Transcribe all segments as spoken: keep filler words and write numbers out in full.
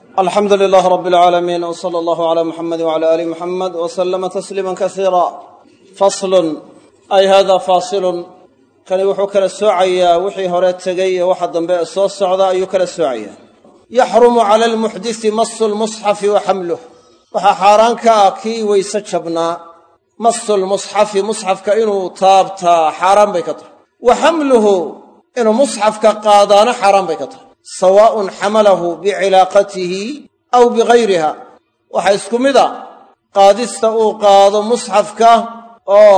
alxamdu lilaah rabi alcaalamiin w sala allahu calaa muxamedi wacala aali muxamed wa sallama tasliiman kasiira. faslun ay hada faasilun, kani wuxuu kala soocayaa wixii hore tegey iyo waxa dambe ee soo socda ayuu kala soocayaa. yaxrumu cala almuxdisi masu lmusxafi wa xamluh, waxaa xaaraan ka ah kii weyse jabnaa masu lmusxafi, musxafka inuu taabtaa xaaraan bay ka tahay, wa xamluhu inuu musxafka qaadaana xaaraan bay ka tahay. sawaa'un xamalahu bicilaaqatihi aw bigayriha, waxa isku mid a qaadista uu qaado musxafka oo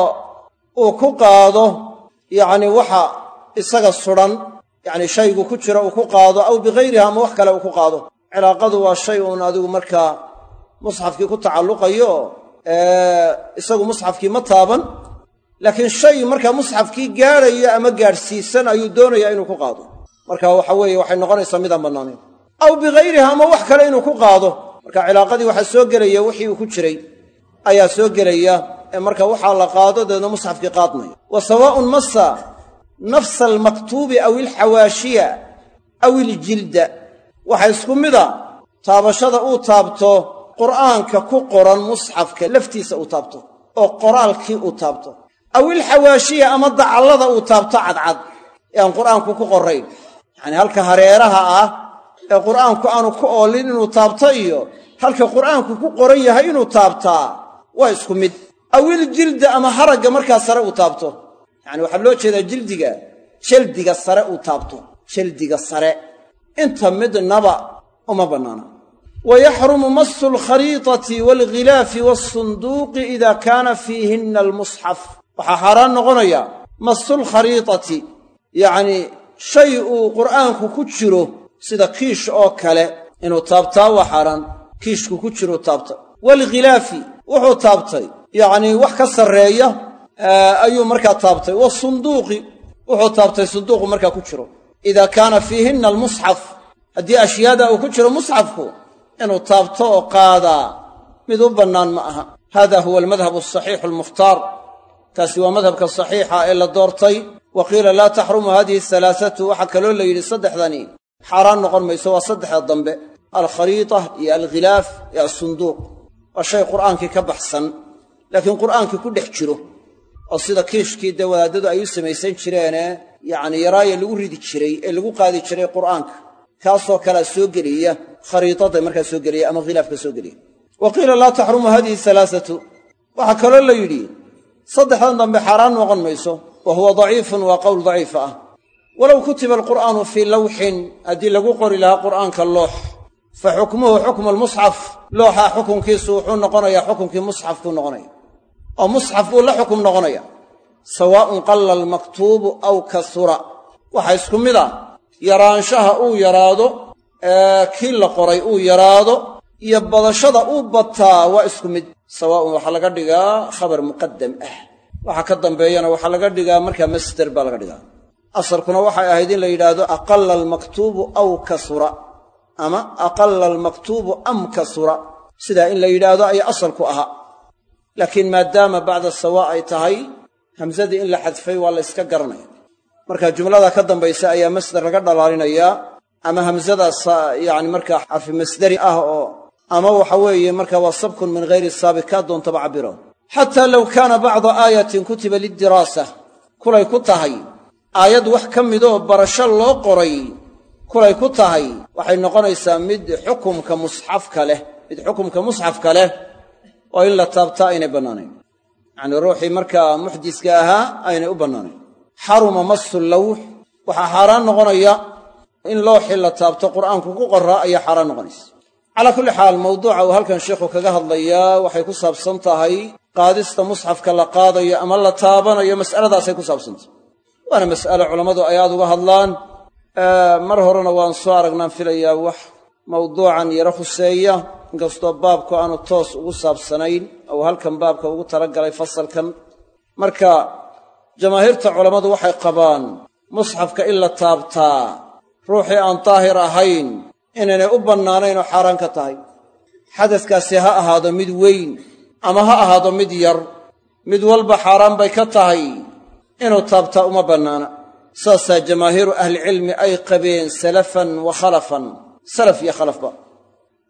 uu ku qaado yacni waxa isaga sudhan, yacni shaygu ku jira uu ku qaado, aw bigayriha ama wax kale uu ku qaado. cilaaqadu waa shay uun adigu markaa musxafkii ku tacalluqayo, ee isagu musxafkii ma taaban, laakiin shay markaa musxafkii gaadhaya ama gaadhsiisan ayuu doonayaa inuu ku qaado. marka waxa weeye waxay noqonaysaa midaan bannaanayn. aw bigayriha ama wax kale inuu ku qaado, marka cilaaqadii waxaa soo gelaya wixii uu ku jiray ayaa soo gelaya, ee marka waxaa la qaado deedna musxafkii qaadmaya. wa sawaa'un massa nafsa almaktuubi aw ilxawaashiya aw iljilda, waxa isku mida taabashada uu taabto qur'aanka ku qoran musxafka laftiisa uu taabto oo qoraalkii uu taabto, aw ilxawaashiya ama dacallada uu taabto cadcad ee aan qur'aanku ku qorrayn, yacni halka hareeraha ah ee qur'aanku aanu ku oolin inuu taabto iyo halka qur'aanku ku qoran yahay inuu taabtaa waa isku mid. aw iljilda ama haragga markaa sare uu taabto, yacni waxaa loo jeedaa jildiga, jaldiga sare uu taabto, jaldiga sare, inta midnaba uma bannaana. wa yaxrumu masu alkhariitati waalghilaafi waasunduuqi idaa kaana fiihinna almusxaf, waxaa xaaraan noqonaya masulkhariitati, yacnii shay uu qur'aanku ku jiro sida kiish oo kale inuu taabtaa waa xaaraan, kiishku ku jiruu taabta. waalghilaafi wuxuu taabtay yacnii wax ka sarreeya ayuu markaa taabtay. waasunduuqi wuxuu taabtay sunduuqu markaa ku jiro. idaa kaana fiihinna almusxaf, haddii ashyaada uu ku jiro musxafku inuu taabto oo qaadaa mid u bannaan ma aha. hada huwa almadhabu asaxiixu almukhtaar, kaasi waa madhabka saxiixa ee la doortay. wa qiila laa taxrumu hadihi alhalaathatu, waxaa kaloo la yidhi saddexdani xaaraan noqon mayso, waa saddexda dambe, alkhariita iyo alghilaaf iyo assunduuq. waa shay qur'aankii ka baxsan laakiin qur'aankii ku dhex jiro, oo sida kiishkii dee wadaadadu ay u samaysan jireene yacni yaraaya lagu ridi jiray ee lagu qaadi jiray qur'aanka, kaasoo kalea soo gelaya khariitada markaa soo gelaya ama khilaafka soo gelaya. wa qiila laa taxrumu hadihi alhalaathatu, waxaa kaloo la yidhi saddexdan dambe xaaraan noqon mayso, wa huwa daciifun, waa qowl daciifa ah. walow kutiba alqur'aanu fii lawxin, haddii lagu qori lahaa qur'aanka loox, fa xukmuhu xukmu almusxaf, looxaa xukunkiisu wuxuu noqonayaa xukunkii musxafkuu noqonaya, oo musxaf buu la xukum noqonaya. sawaa'un qalla almaktuubu aw kasura, waxaa isku mid a yaraanshaha uu yaraado ee kii la qoray uu yaraado iyo badashada uu bataa waa isku mid. sawaa'un waxaa laga dhigaa khabar muqaddam ah, waxa ka dambeeyana waxaa laga dhigaa markaa masder baa laga dhigaa. asalkuna waxay ahayd in la yidhaahdo aqalla almaktuubu aw kasura, ama aqalla almaktuubu am kasura, sidaa in la yidhaahdo ayaa asalku ahaa. laakiin maadaama bacda sawaa ay tahay, hamsadii in la xadfay waa la yska garanaya, marka jumlada ka dambaysa ayaa masder laga dhalaalinayaa, ama hamsadaas yacni markaa xarfi masderi ah, oo ama waxa weeye markaa waa sabkun min hayri saabiq, kaa doontaba cabiro. xataa low kaana bacda aayatin kutiba lidiraasa, kulay ku tahay aayad wax ka midoo barasho loo qoray kulay ku tahay, waxay noqonaysaa mid xukumka musxafka leh, mid xukumka musxafka leh oo in la taabtaa aynay bannaanayn, yacnii ruuxii markaa muxdiska ahaa aynay u bannaanayn. xaruma masu lawx, waxaa xaaraan noqonaya in looxii la taabto qur'aanku ku qorraa ayaa xaaraan noqonaysa. calaa kulli xaal, mawduuca uu halkan sheikhu kaga hadlayaa waxay ku saabsan tahay qaadista musxafka la qaadayo ama la taabanayo, mas'aladaasay ku saabsantahay. waana mas'alo culammadu ay aad uga hadlaan. mar horena waan soo aragnaan filayaa wax mawduucan yaro khuseeya, inkastoo baabku aanu toos ugu saabsanayn ou halkan baabka ugu talagalay fasalkan. marka jamaahiirta culammadu waxay qabaan musxafka in la taabtaa ruuxii aan daahir ahayn inaynay u bannaanayn oo xaaraan ka tahay. xadaskaasi ha ahaado mid weyn ama ha ahaado mid yar, mid walba xaaraan bay ka tahay, inuu taabtaa uma bannaana. saasaa jamaahiiru ahlicilmi ay qabeen salafan wa khalafan, salaf iyo khalafba.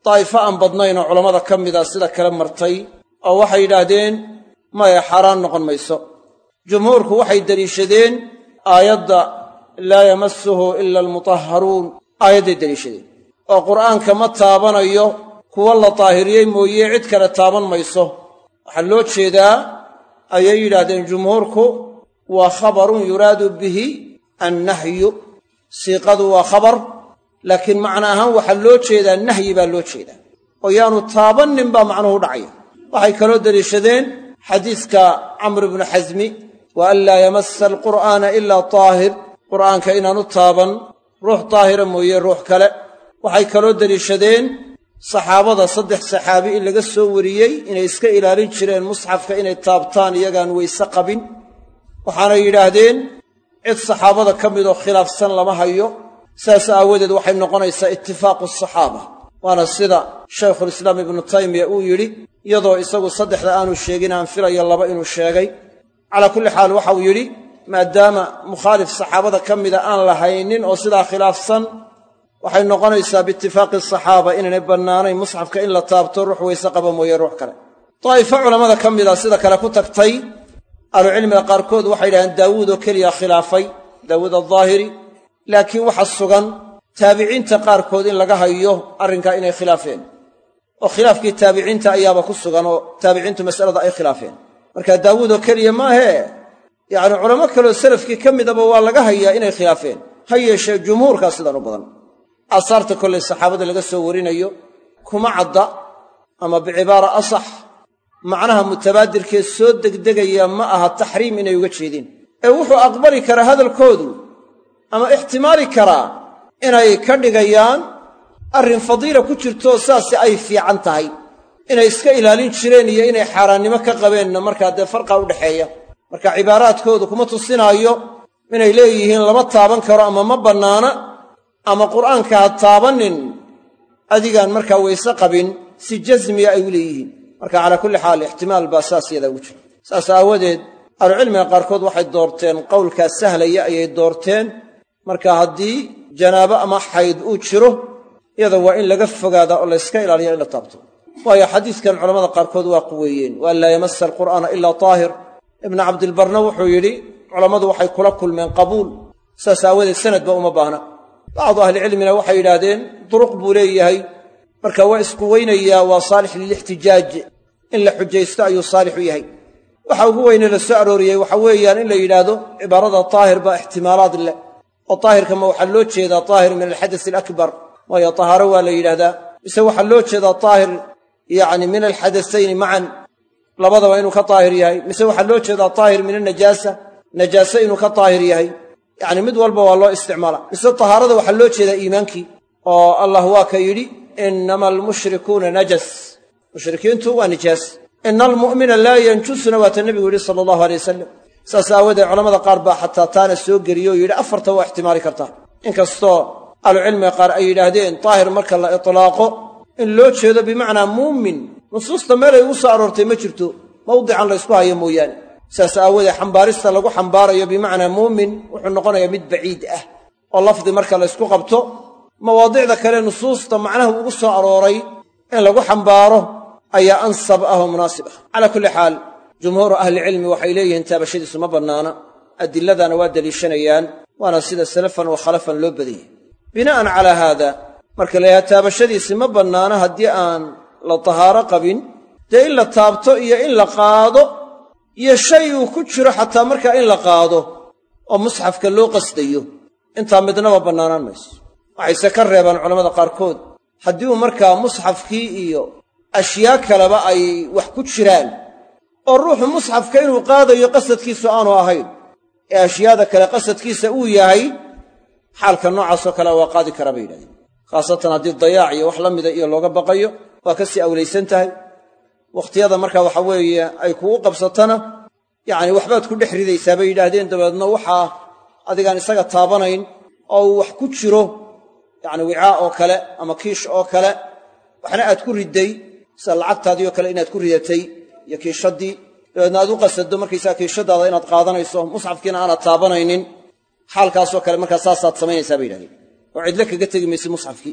daa'ifo aan badnayn oo culammada ka mida sida kale martay oo waxay yidhaahdeen maya xaaraan noqon mayso. jumhuurku waxay deliishadeen aayadda laa yamassuhu ila almutahharuun aayadday deliishadeen oo qur'aanka ma taabanayo kuwa la daahiriyey mooye cid kale taaban mayso. waxaa loo jeedaa ayay yidhaahdeen jumhuurku waa khabarun yuraadu bihi annahyu, siiqadu waa khabar laakiin macna ahaan waxaa loo jeedaa nahyi baa loo jeedaa oo yaanu taabannin baa macnuhu dhacaya. waxay kaloo deliishadeen xadiiska camr ibnu xasmi wa an laa yamassa alqur'aana ilaa taahir, qur'aanka inaanu taaban ruux daahira mooye ruux kale. waxay kaloo deliishadeen saxaabada saddex saxaabi in laga soo wariyey inay iska ilaalin jireen musxafka inay taabtaan iyagaan weyse qabin, waxaanay yidhaahdeen cid saxaabada ka midoo khilaafsan lama hayo. saas aawadeed waxay noqonaysaa itifaaqu asaxaaba, waana sida shaykhulislaam ibnu taymiya uu yidhi iyadoo isagu saddexda aanu sheegin aan filayo laba inuu sheegay. calaa kulli xaal waxa uu yidhi maadaama mukhaalif saxaabada ka mida aan la haynin oo sidaa khilaafsan, waxay noqonaysaa biitifaaqi asaxaaba inaynay bannaanayn musxafka in la taabto ruux weyse qaba mooye ruux kale. daa'ifo culammada ka mida sida kale ku tagtay ahlucilmiga qaarkood waxay yidhahdeen daawuud oo keliya khilaafay, daawuud aldaahiri, laakiin waxa sugan taabiciinta qaarkood in laga hayo arrinkaa inay khilaafeen oo khilaafkii taabiciinta ayaaba ku sugan oo taabiciintu mas'alada ay khilaafeen. marka daawuud oo keliya maahee yacni culamo kaleo salafkii ka midaba waa laga hayaa inay khilaafeen, ha yeeshee jumhuurkaa sidan u badan. aasaarta kollay saxaabada laga soo warinayo kuma cadda ama bicibaara asax macnaha mutabaadirkee soo degdegaya ma aha taxriim inay uga jeedeen, ee wuxuu aqbali karaa hadalkoodu ama ixtimaali karaa inay ka dhigayaan arrin fadiila ku jirtoo saasi ay fiican tahay, inay iska ilaalin jireen iyo inay xaaraannimo ka qabeenna markaa dee farqa u dhexeeya. marka cibaaraadkoodu kuma tusinaayo inay leeyihiin lama taaban karo ama ma bannaana ama qur'aanka ha taabannin adigaan markaa weyse qabin, si jasmiya ay u leeyihiin. marka calaa kulli xaal ixtimaal baa saas yadaa ugu jira. saas aawadeed ahlucilmiga qaarkood waxay doorteen qowlkaa sahlaya ayay doorteen. marka haddii janaabo ama xayd uu jiro iyada waa in laga fogaadaa oo layska ilaaliya in la taabto, waayo xadiiskan culammada qaarkood waa quweeyeen wa an laa yamassa alqur'aana ilaa taahir. ibnu cabdilbarna wuxuu yidhi culammadu waxay kula kulmeen qabuul, saas aawadeed sanadba uma baahna. bacdu ahlicilmina waxay yidhaahdeen duruq buu leeyahay, marka waa isku weynayaa, waa saalix lilixtijaaj, in la xujaysto ayuu saalix u yahay. waxa ugu weyne la soo arooriyey waxa weeyaan in la yidhaahdo cibaarada taahir baa ixtimaalaad leh, oo taahirka ma waxaa loo jeedaa taahir min alxadasi alakbar, waayo tahaaro waa la yidhaahdaa, mise waxaa loo jeedaa taahir yacni min alxadasayni macan, labadaba inuu ka taahir yahay, mise waxaa loo jeedaa taahir min alnajaasa, najaase inuu ka taahir yahay. yacni mid walba waa loo isticmaala. mise tahaarada waxaa loo jeedaa iimaankii, oo allah waa ka yidhi innama almushrikuuna najas, mushrikiintu waa nijaas. ina almu'mina laa yanjusuna waata nebigu yidhi sala allahu alay wasalam. saas aawadeed culamada qaar baa xataa taana soo geliyo oo yidhi afarta waa ixtimaali kartaa, inkastoo ahlucilmiga qaar ay yidhaahdeen daahir marka la itlaaqo in loo jeedo bimacnaa muumin. nusuusta meelay ugu soo aroortay ma jirto, mawdican la ysku hayo mooyaane. saas aawadeed xambaarista lagu xambaarayo bimacnaa muumin wuxuu noqonayaa mid baciid ah, oo lafdi marka la ysku qabto mawaadicda kale nusuusta macnaha ugu soo arooray in lagu xambaaro ayaa ansab ah oo munaasib ah. calaa kulli xaal jumhuuru ahlicilmi waxay leeyihiin taabashadiisu ma bannaana, adilladana waa deliishanayaan, waana sida salafan wa khalafan loo badiyey. bina'an calaa haada marka la yidhaha taabashadiisi ma bannaana haddii aan la tahaaro qabin, dee in la taabto iyo in la qaado iyo shay uu ku jiro xataa markaa in la qaado oo musxafka loo qasdayo, intaa midnaba bannaanaan mayso. waxayse ka reebaan culammada qaarkood haddii uu markaa musxafkii iyo ashyaa kaleba ay wax ku jiraan oo ruuxu musxafka inuu qaadayo qasadkiisu aanu ahayn ee ashyaada kale qasadkiisa uu yahay, xaalka noocaasoo kale waa qaadi karaa bay yidhahdeen. khaasatan haddii dayaac iyo wax la mida iyo looga baqayo waa ka sii awlaysan tahay. wakhtiyada markaa waxa weeye ay kugu qabsatana yacni waxbaad ku dhex ridaysaa bay yidhaahdeen, dabeedna waxaa adigaan isaga taabanayn oo uu wax ku jiro yacni wicaa oo kale ama kiish oo kale, waxna aad ku ridday sida lacagtaadii oo kale inaad ku ridatay iyo kiishaddii, dabeedna aad u qasaddo markaysaga kiishadaada inaad qaadanayso, musxafkiina aanad taabanaynin, xaalkaasoo kale markaa saasaad samaynaysaa bay yidhahdeen, oo cidlo kaga tegi maysid musxafkii.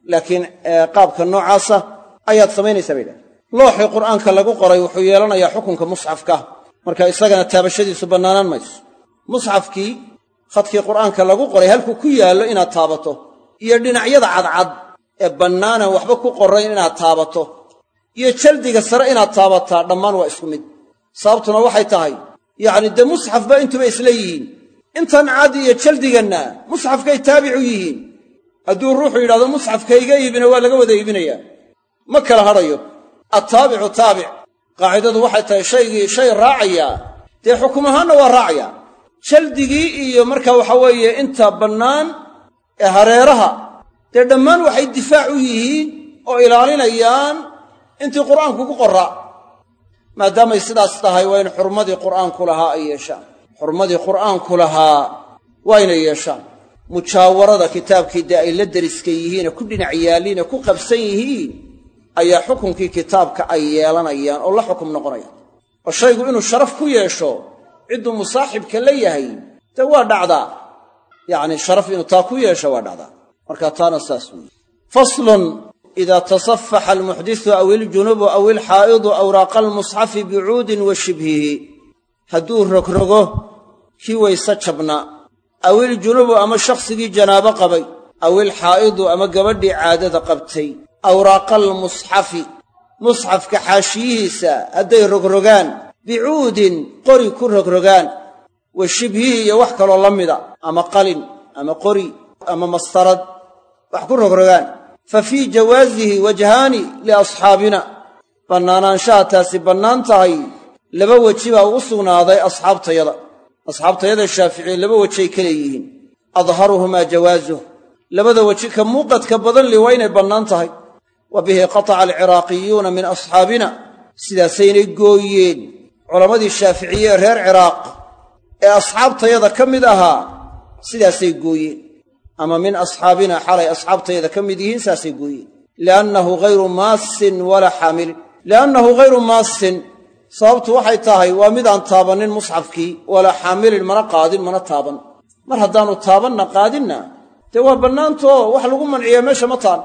laakiin qaabka noocaasa ayaad samaynaysaa bay dhahay looxii qur'aanka lagu qoray wuxuu yeelanayaa xukunka musxafka marka isagana taabashadiisu bannaanaan mayso musxafkii khadkii qur'aanka lagu qoray halkuu ku yaallo inaad taabato iyo dhinacyada cadcad ee bannaanan waxba ku qorrayn inaad taabato iyo jaldiga sare inaad taabataa dhammaan waa isku mid sababtuna waxay tahay yacni dee musxafba intuba isla yihiin intan cad iyo jaldiganna musxafkay taabicu yihiin hadduu ruuxu yidhahdo musxafkayga iibina waa laga wada iibinayaa ma kala hadhayo attaabicu taabic qaacidadu waxay tahay shaygii shay raacayaa dee xukum ahaanna waa raacayaa jaldigii iyo marka waxa weeye inta bannaan ee hareeraha dee dhammaan waxay difaac u yihiin oo ilaalinayaan intii qur'aanku ku qorraa maadaamay sidaas tahay waa in xurmadii qur'aanku lahaa ay yeeshaan xurmadii qur'aanku lahaa waa inay yeeshaan mujaawarada kitaabkii dee ay la deriska yihiine ku dhinac yaalliine ku qabsan yihiin ayaa xukunkii kitaabka ay yeelanayaan oo la xukum noqonayaan oo shaygu inuu sharaf ku yeesho cidduu musaaxibka la yahay dee waa dhacdaa yacni sharaf inuu taa ku yeesho waa dhacdaa marka taana saas weeye faslun idaa tasafaxa almuxdisu aw iljunubu aw ilxaa'idu awraaqa almusxafi bicuudin wa shibhihi hadduu rogrogo kii wayse jabna aw iljunubu ama shakhsigii janaabo qabay aw ilxaa'idu ama gabadhii caadada qabtay awraaqa almusxafi musxafka xaashiyihiisa hadday rogrogaan bicuudin qori ku rogrogaan wa shibhihi iyo wax kaloo la mida ama qalin ama qori ama mastarad wax ku rogrogaan fa fii jawaasihi wajhaani liasxaabina bannaanaanshaha taasi bannaan tahay laba weji baa ugu sugnaaday asxaabtayada asxaabtayada shaaficiye laba wejay ka leeyihiin adharuhumaa jawaasuh labada weji ka muuqadka badan li waa inay bannaan tahay wa bihi qataca alciraaqiyuuna min asxaabina sidaasaynay gooyeen culammadii shaaficiye ee reer ciraaq ee asxaabtayada ka mid ahaa sidaasay gooyeen ama min asxaabina xalay asxaabtayada ka mid yihiin saasay gooyeen liannahu ghayru maassin walaa xaamilin liannahu ghayru maassin sababtu waxay tahay waa midaan taabannin musxafkii walaa xaamilin mana qaadin mana taaban mar haddaannu taabanna qaadinna dee waa bannaantoo wax lagu manciyaa meesha ma taan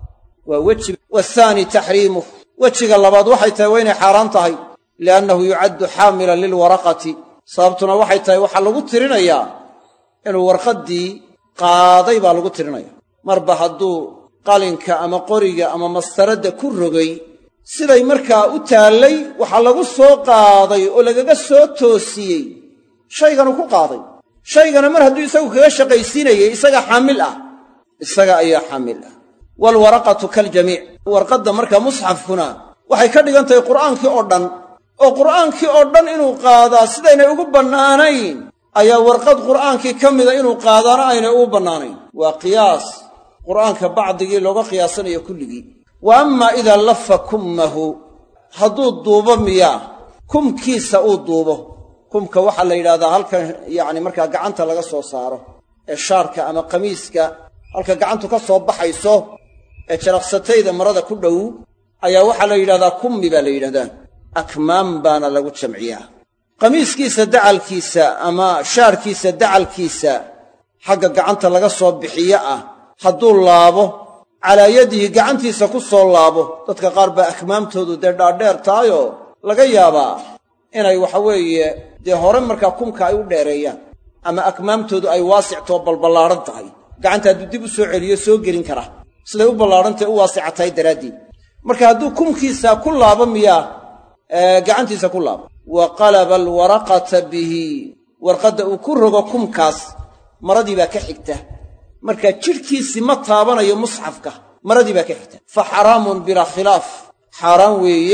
waa weji waathaani taxriimuh wejiga labaad waxay tahay waa inay xaaraan tahay liannahu yucaddu xaamilan lilwaraqati sababtuna waxay tahay waxaa lagu tirinayaa inuu warqaddii qaaday baa lagu tirinaya marba hadduu qalinka ama qoriga ama mastaradda ku rogay siday markaa u taallay waxaa lagu soo qaaday oo lagaga soo toosiyey shayganu ku qaaday shaygana mar hadduu isagu kaga shaqaysiinayay isaga xaamil ah isaga ayaa xaamil ah waalwaraqatu kaljamiic warqadda markaa musxafkuna waxay ka dhigan tahay qur'aankii oo dhan oo qur'aankii oo dhan inuu qaadaa sidaynay ugu bannaanayn ayaa warqad qur'aankii ka mida inuu qaadaana aynay ugu bannaanayn waa qiyaas qur'aanka bacdigii looga qiyaasanayo kulligii wa ammaa idaa lafa kummahu hadduu duubo miyaa kumkiisa uu duubo kumka waxaa la yidhahdaa halkan yacni markaa gacanta laga soo saaro ee shaarka ama qamiiska halka gacantu ka soo baxayso ee jaraqsatayda marada ku dhow ayaa waxaa la yidhahdaa kummi baa la yidhahdaa akmaam baana lagu jamciyaa qamiiskiisa dacalkiisa ama shaarkiisa dacalkiisa xagga gacanta laga soo bixiyo ah hadduu laabo calaa yadihi gacantiisa ku soo laabo dadka qaar baa akmaamtoodu dee dhaadheer tahayoo laga yaabaa inay waxa weeye dee hore markaa kumka ay u dheereeyaan ama akmaamtoodu ay waasictoo balballaadhan tahay gacanta hadduu dib u soo celiyo soo gelin kara siday u ballaadhantae u waasica tahay daraaddeed marka hadduu kumkiisa ku laabo miyaa gacantiisa ku laabo wa qalaba alwaraqata bihi warqadda uu ku rogo kumkaas maradii baa ka xigta marka jidhkiisii ma taabanayo musxafka maradii baa ka xigta fa xaraamun bilaa khilaaf xaaraan weeye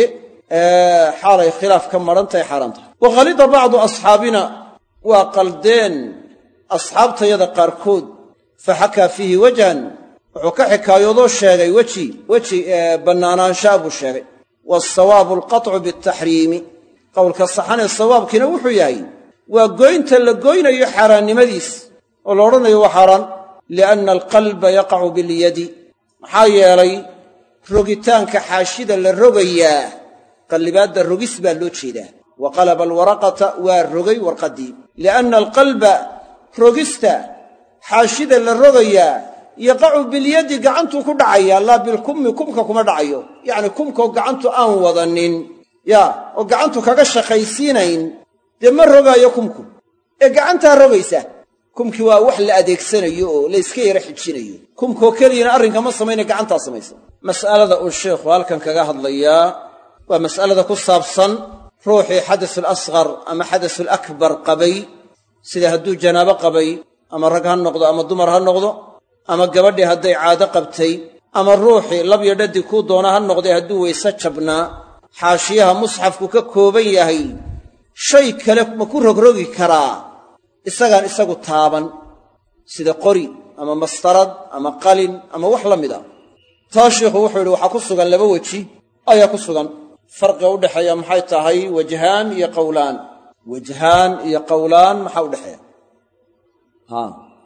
xaalay khilaaf ka madhan tahay xaaraan tahay wa khalida bacdu asxaabina waa qaldeen asxaabtayada qaarkood fa xakaa fiihi wajhan wuxuu ka xikaayoodoo sheegay weji weji bannaanaanshaa buu sheegay waasawaabu alqatcu bialtaxriimi qowlka saxanee sawaabkiina wuxuu yahay waa goynta la goynayo xaaraannimadiis oo la odhanayo waa xaaraan lianna alqalba yaqacu bilyadi maxaa yeelay rogitaanka xaashida la rogayaa qallibaadda rogis baa loo jeedaa wa qalaba alwaraqata waa rogay warqaddii lianna alqalba rogista xaashida la rogayaa yaqacu bilyadi gacantuu ku dhacaya laa bilkummi kumka kuma dhacayo yacni kumkoo gacantu aan wadanin yaa oo gacantu kaga shaqaysiinayn dee ma rogaayo kumku ee gacantaa rogaysa kumkii waa wax la adeegsanayo oo la iska yara xijinayo kumkoo keliyana arrinka ma samayna gacantaa samaysa mas'alada uu sheekhu halkan kaga hadlayaa waa mas'alada ku saabsan ruuxii xadasul asqar ama xadasul akbar qabay sida hadduu janaabo qabay ama rag ha noqdo ama dumar ha noqdo ama gabadhii hadday caado qabtay ama ruuxii labyo dhadi kuu doona ha noqday hadduu weyse jabnaa xaashiyaha musxafku ka kooban yahay shay kale ma ku rogrogi karaa isagaan isagu taaban sida qori ama mastarad ama qalin ama wax la mid a taa sheikhu wuxuu yidhi waxaa ku sugan laba weji ayaa ku sugan farqiga u dhexeeya maxay tahay wajhaan iyo qowlaan wajhaan iyo qowlaan maxaa u dhexeeya ha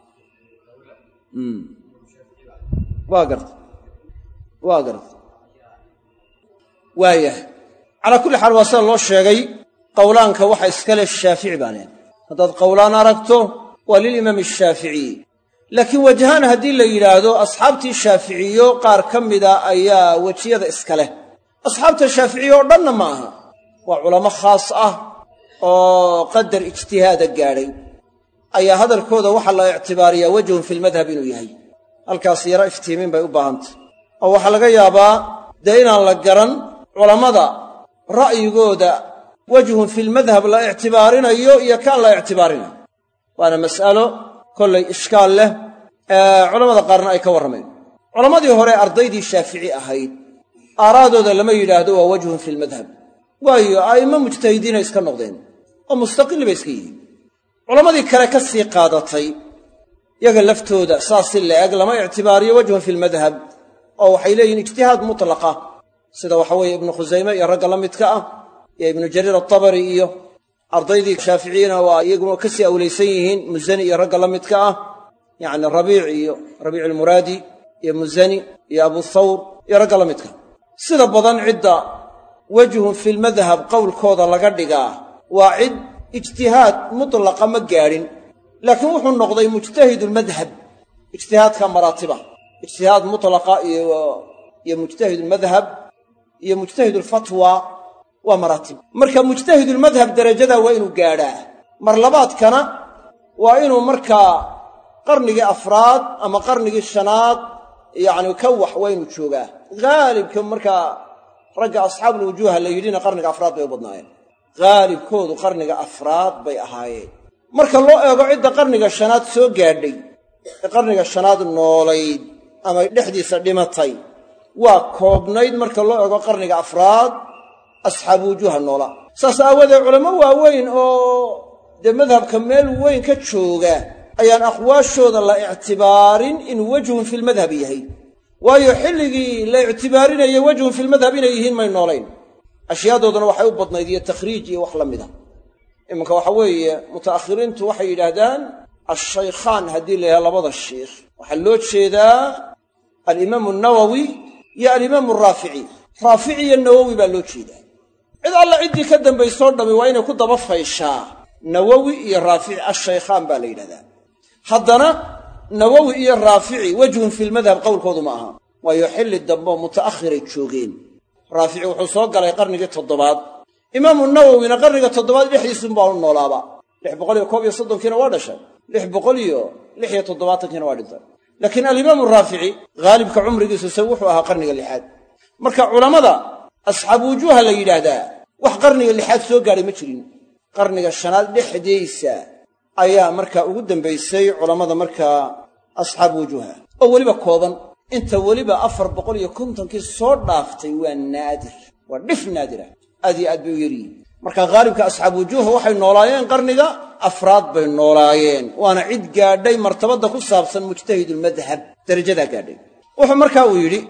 mm waa garta waa garta waayahay calaa kulli xaal waa sida loo sheegay qowlaanka waxa iska leh shaafici baa leh haddaad qowlaan aragto waa lilimaami ashaaficiyi laakiin wajhaan haddii la yidhaahdo asxaabtii shaaficiyo qaar ka mida ayaa wejiyada iska leh asxaabta shaaficiye oo dhanna ma aha waa culamo khaas ah oo qadar ijtihaada gaadhay ayaa hadalkooda waxaa la ictibaariyaa wajhun filmadhab inuu yahay halkaas yaro iftiimiin bay u baahantay oo waxaa laga yaabaa dee inaan la garan culammada ra'yigooda wajhun filmadhab la ictibaarinayo iyo kaan la ictibaarinayo waana mas'alo kollay ishkaal leh ee culammada qaarna ay ka warrameen culammadii hore ardaydii shaafici ahayd aaraadooda lama yidhaahdo waa wajhun filmadhab waayo a'immo mujtahidiina iska noqdeen oo mustaqilli bay iska yihiin culammadii kale ka sii qaadatay yaga laftooda saas si la-eg lama ictibaariyo wajhun filmadhab oo waxay leeyihin ijtihaad mutlaqa sida waxa weeye ibnu khusayme iyo ragga la midka ah iyo ibnu jariir atabari iyo ardaydii shaaficiyina waa iyaguna ka sii awlaysan yihiin musani iyo ragga la midka ah yacni rabiic iyo rabiic almuraadi iyo musani iyo abu thawr iyo ragga la midka sida badan cidda wajhun filmadhab qowlkooda laga dhigaa waa cid ijtihaad mutlaqa ma gaadhin laakiin wuxuu noqday mujtahidulmadhab ijtihaadka maraatiba ijtihaad mutlaqa iyo iyo mujtahidulmadhab iyo mujtahidulfatwa waa maraatib marka mujtahidulmadhab darajadaa waa inuu gaadhaa mar labaadkana waa inuu markaa qarnigii afraad ama qarnigii shanaad yacni ka wax waa inuu joogaa haalibka markaa ragga asxaabulwujuuha la yidhina qarniga afraad bay u badnaayeen haalibkoodu qarniga afraad bay ahaayeen marka loo eego cidda qarniga shanaad soo gaadhay ee qarniga shanaad noolayd ama dhexdiisa dhimatay waa koobnayd marka loo eego qarniga afraad asxaabu wujuuha noola saas aawadeed culamo waaweyn oo dee madhabka meel weyn ka jooga ayaan aqwaashooda la ictibaarin in wajhun filmadhab yahay waayo xilligii la ictibaarinaya wajhun filmadhab inay yihiin may noolayn ashyaaddoodana waxay u badnayd iyo takhriij iyo wax la mida iminka waxa weeye muta'akhiriintu waxay yidhaahdaan ashaykhaan haddii la yidhaha labada shiikh waxaa loo jeedaa alimaamu nawowi iyo alimaamu raafici raafici iyo nawowi baa loo jeedaa cid alla ciddii ka dambaysoo dhammi waa inay ku daba fayshaa nawowi iyo raafici ashaykhaan baa la yidhahdaa haddana nawowi iyo raafici wajhun filmadhab qowlkoodu ma aha waayo xilli dambeoo muta'akhiray joogeen raafici wuxuu soo galay qarnigii toddobaad imaamu nawowina qarniga toddobaad dhexdiisunbaa u noolaaba lix boqol iyo koob iyo soddonkiina waa dhashay lix boqol iyo lix iyo toddobaatankiina waa dhintay laakiin alimaamu raafici haalibka cumrigiisu se wuxuu ahaa qarniga lixaad marka culammada asxaabu wujuuha la yidhaahdaa wax qarniga lixaad soo gaadhay ma jirin qarniga shanaad dhexdiisa ayaa markaa ugu dambaysay culammada markaa asxaabu wujuuha oo weliba kooban inta weliba afar boqol iyo kontonkii soo dhaaftay waa naadir waa dhif naadira aad iyo aad bay u yaryihin marka haalibka asxaabu wujuuha waxay noolaayeen qarniga afraad bay noolaayeen waana cid gaadhay martabadda ku saabsan mujtahidulmadhab darajadaa gaadhay wuxuu markaa uu yidhi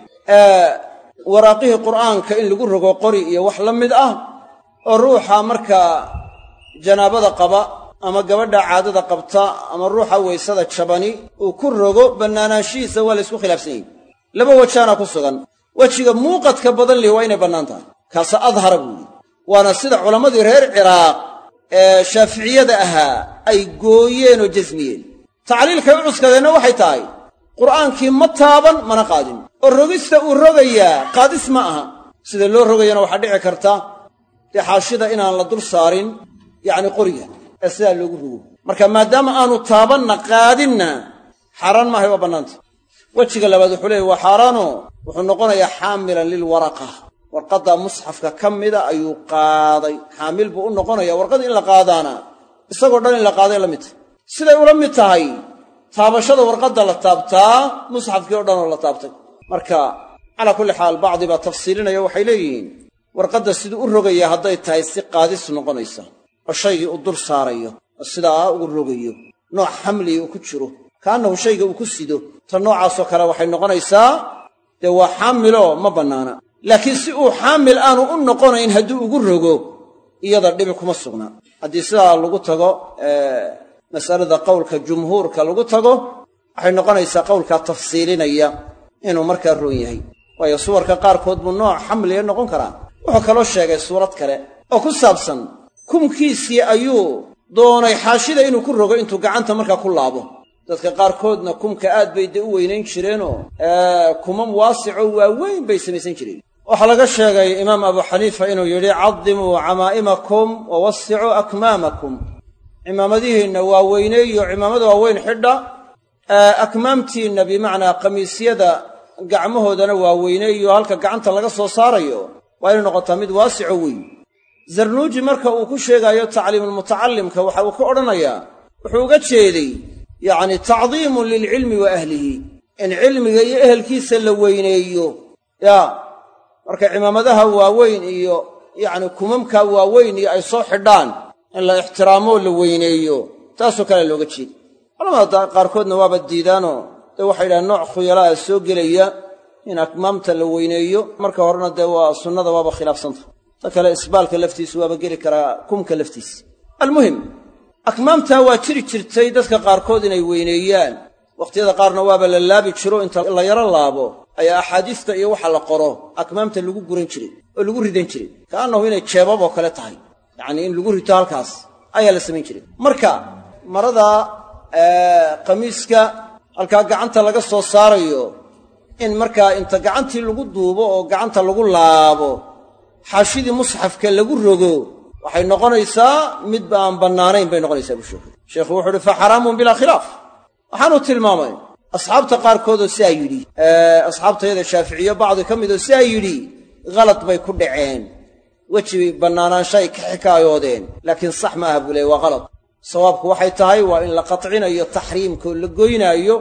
waraaqihii qur'aanka in lagu rogo qori iyo wax la mid ah oo ruuxa markaa janaabada qaba ama gabadha caadada qabta ama ruuxa weysada jabani uu ku rogo bannaanaanshihiisa waa la ysku khilaafsan yihin laba wajaana ku sugan wejiga muuqadka badan leh waa inay bannaan tahay kaasa adhara buu yidhi waana sida culammadii reer ciraaq ee shaaficiyada ahaa ay gooyeen oo jasmiyeen tacliilkay u cuskadeenna waxay tahay qur'aankii ma taaban mana qaadin oo rogista uu rogayaa qaadis ma aha sida loo rogayana waxaa dhici karta dee xaashida inaan la dul saarin yacni qoriga ee sidaa loogu rogo marka maadaama aanu taabanna qaadinna xaaraan maahay waa bannaanta wejiga labaad wuxuu leeyahy waa xaaraano wuxuu noqonayaa xaamilan lilwaraqa warqadda musxafka ka mida ayuu qaaday xaamil buu u noqonayaa warqad in la qaadaana isagoo dhan in la qaaday la mid tahay siday ula mid tahay taabashada warqadda la taabtaa musxafkii oo dhan oo la taabtay marka calaa kulli xaal bacdi baa tafsiilinaya waxay leeyihiin warqadda siduu u rogayaa hadday tahay si qaadis noqonaysa oo shaygii uu dul saarayo oo sidaa ugu rogayo nooc xamliga uu ku jiro kaannahu shayga uu ku sido ta noocaasoo kale waxay noqonaysaa dee waa xaamiloo ma bannaana laakiin si uu xaamil aanu u noqonayn hadduu ugu rogo iyada dhibi kuma sugnaa haddii sidaa lagu tago masalada qowlka jumhuurka lagu tago waxay noqonaysaa qowlkaa tafsiilinaya inuu markaa roon yahay waayo suwarka qaarkood buu nooc xamliga noqon karaa wuxuu kaloo sheegay suurad kale oo ku saabsan kumkiisii ayuu doonay xaashida inuu ku rogo intuu gacanta markaa ku laabo dadka qaarkoodna kumka aad bay dee u weynayn jireenoo kumam waasicoo waaweyn bay samaysan jireen waxaa laga sheegay imaam abu xaniifa inuu yidhi cadimuu camaa'imakum wa wassicuu akmaamakum cimaamadihiinna waa weyneeyo cimaamada waaweyn xidha akmaamtiinna bimacnaa qamiisyada gacmahoodana waa weyneeyo halka gacanta laga soo saarayo waa inay noqotaa mid waasico weyn zarnuuji marka uu ku sheegaayo tacliimulmutacallimka waxa uu ka odhanayaa wuxuu uga jeeday yacni tacdiimun lilcilmi wa ahlihi in cilmiga iyo ehelkiisa la weyneeyo yaa marka cimaamadaha waaweyn iyo yacni kumamka waaweyn iyo ay soo xidhaan in la ixtiraamoo la weyneeyo taasoo kale looga jeeda culamada qaarkoodna waaba diidaanoo dee waxay yidhahaan nooc khuyalaa soo gelaya in akmaamta la weyneeyo marka horena dee waa sunnada waaba khilaafsanta ta kale isbaalka laftiisu waaba geli karaa kumka laftiisa almuhim akmaamtaa waa jiri jirtay dadka qaarkood inay weyneeyaan wakhtiyada qaarna waaba la laabi jiro inta la yaro laabo ayaa axaadiista iyo waxa la qoro akmaamta lagu guran jiray oo lagu ridan jiray ka'annahu inay jeebab oo kale tahay yacnii in lagu rito halkaas ayaa la samayn jiray marka marada qamiiska halkaa gacanta laga soo saarayo in markaa inta gacantii lagu duubo oo gacanta lagu laabo xaashidii musxafka lagu rogo waxay noqonaysaa mid ba aan bannaanayn bay noqonaysaa buu sheekhu sheekhu wuxuu uhi fa xaraamun bilaa khilaaf waxaanu tilmaamay asxaabta qaarkoodoo siaa yidhi asxaabtayada shaaficiyo bacdi ka midoo siaa yidhi halad bay ku dhaceen weji bannaanaanshaay ka xikaayoodeen laakiin sax ma aha buu leey waa halad sawaabku waxay tahay waa in la qatcinayo taxriimkoo la goynaayo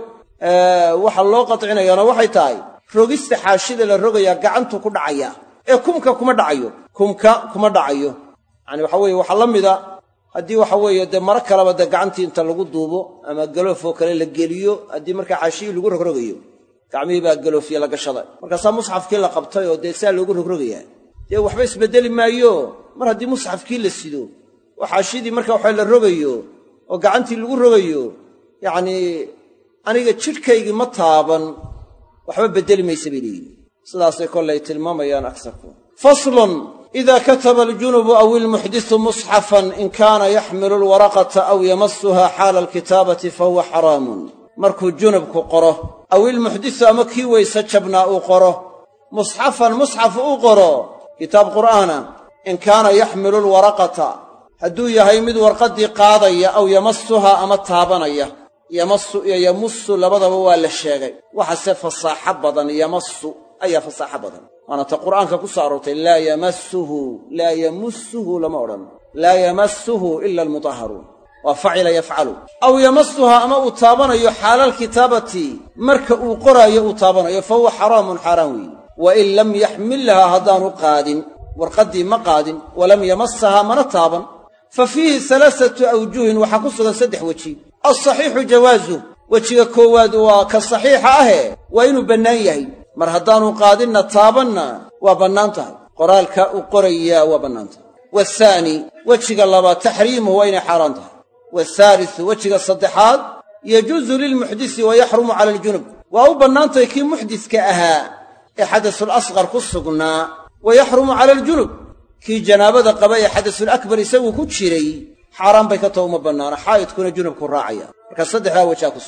waxa loo qatcinayana waxay tahay rogista xaashida la rogayaa gacantu ku dhacaya ee kumka kuma dhacayo kumka kuma dhacayo yacani waxa weeye waxaa la mida haddii waxa weeye dee maro kaleba dee gacantii inta lagu duubo ama galoofoo kale la geliyo haddii markaa xaashiyii lagu rogrogayo gacmihii baa galoofiye la gashaday markaasaa musxafkii la qabtay oo dee saa loogu rogrogayaa dee waxba isbeddeli maayo mar haddii musxafkii la sido oo xaashiyadii markaa waxa la rogayo oo gacantii lagu rogayo yacnii aniga jidhkaygii ma taaban waxba beddeli maysa bay leeyihin sidaasay kollay tilmaamayaan agsarku faslun ida kataba aljunubu aw ilmuxdisu musxafan in kaana yaxmilu alwaraqata aw yamasuha xaala alkitaabati fahuwa xaraamun markuu junubku qoro aw ilmuxdisu ama kii weyse jabnaa uu qoro musxafan musxaf uu qoro kitaab qur'aana in kaana yaxmilu alwaraqata hadduu yahay mid warqaddii qaadaya aw yamasuhaa ama taabanaya yamasu iyo yamusu labadaba waa la sheegay waxase fasaaxo badan yamasu ayaa fasaaxo badan waana ta qur'aanka ku soo aroortay laa yamassuhu laa yamussuhu lama odhan laa yamassuhu ila almutahharuun waa facila yafcalu aw yamasuhaa ama uu taabanayo xaala alkitaabati marka uu qoraayo uu taabanayo fa huwa xaraamun xaaraan weeye wa in lam yaxmilhaa haddaanu qaadin warqaddii ma qaadin walam yamassahaa mana taaban fa fiihi alaasatu awjuhin waxaa ku sugan saddex weji alsaxiixu jawaazuh wejiga koowaad waa ka saxiixa ahee waa inuu bannaan yahay mar haddaanu qaadinna taabanna waa bannaan tahay qoraalka uu qorayaa waa bannaan tahay waathaani wejiga labaad taxriimuhu waa inay xaaraan tahay waathaalisu wejiga saddexaad yajuusu lilmuxdisi wa yaxrumu cala aljunub waa u bannaantahay kii muxdiska ahaa ee xadasul asqar ku sugnaa wa yaxrumu cala aljunub kii janaabada qaba ee xadasul akbar isagu ku jiray xaaraan bay ka tao uma bannaana xaa'idkuna junubku raacaya marka saddexdaa wejaa ku sugan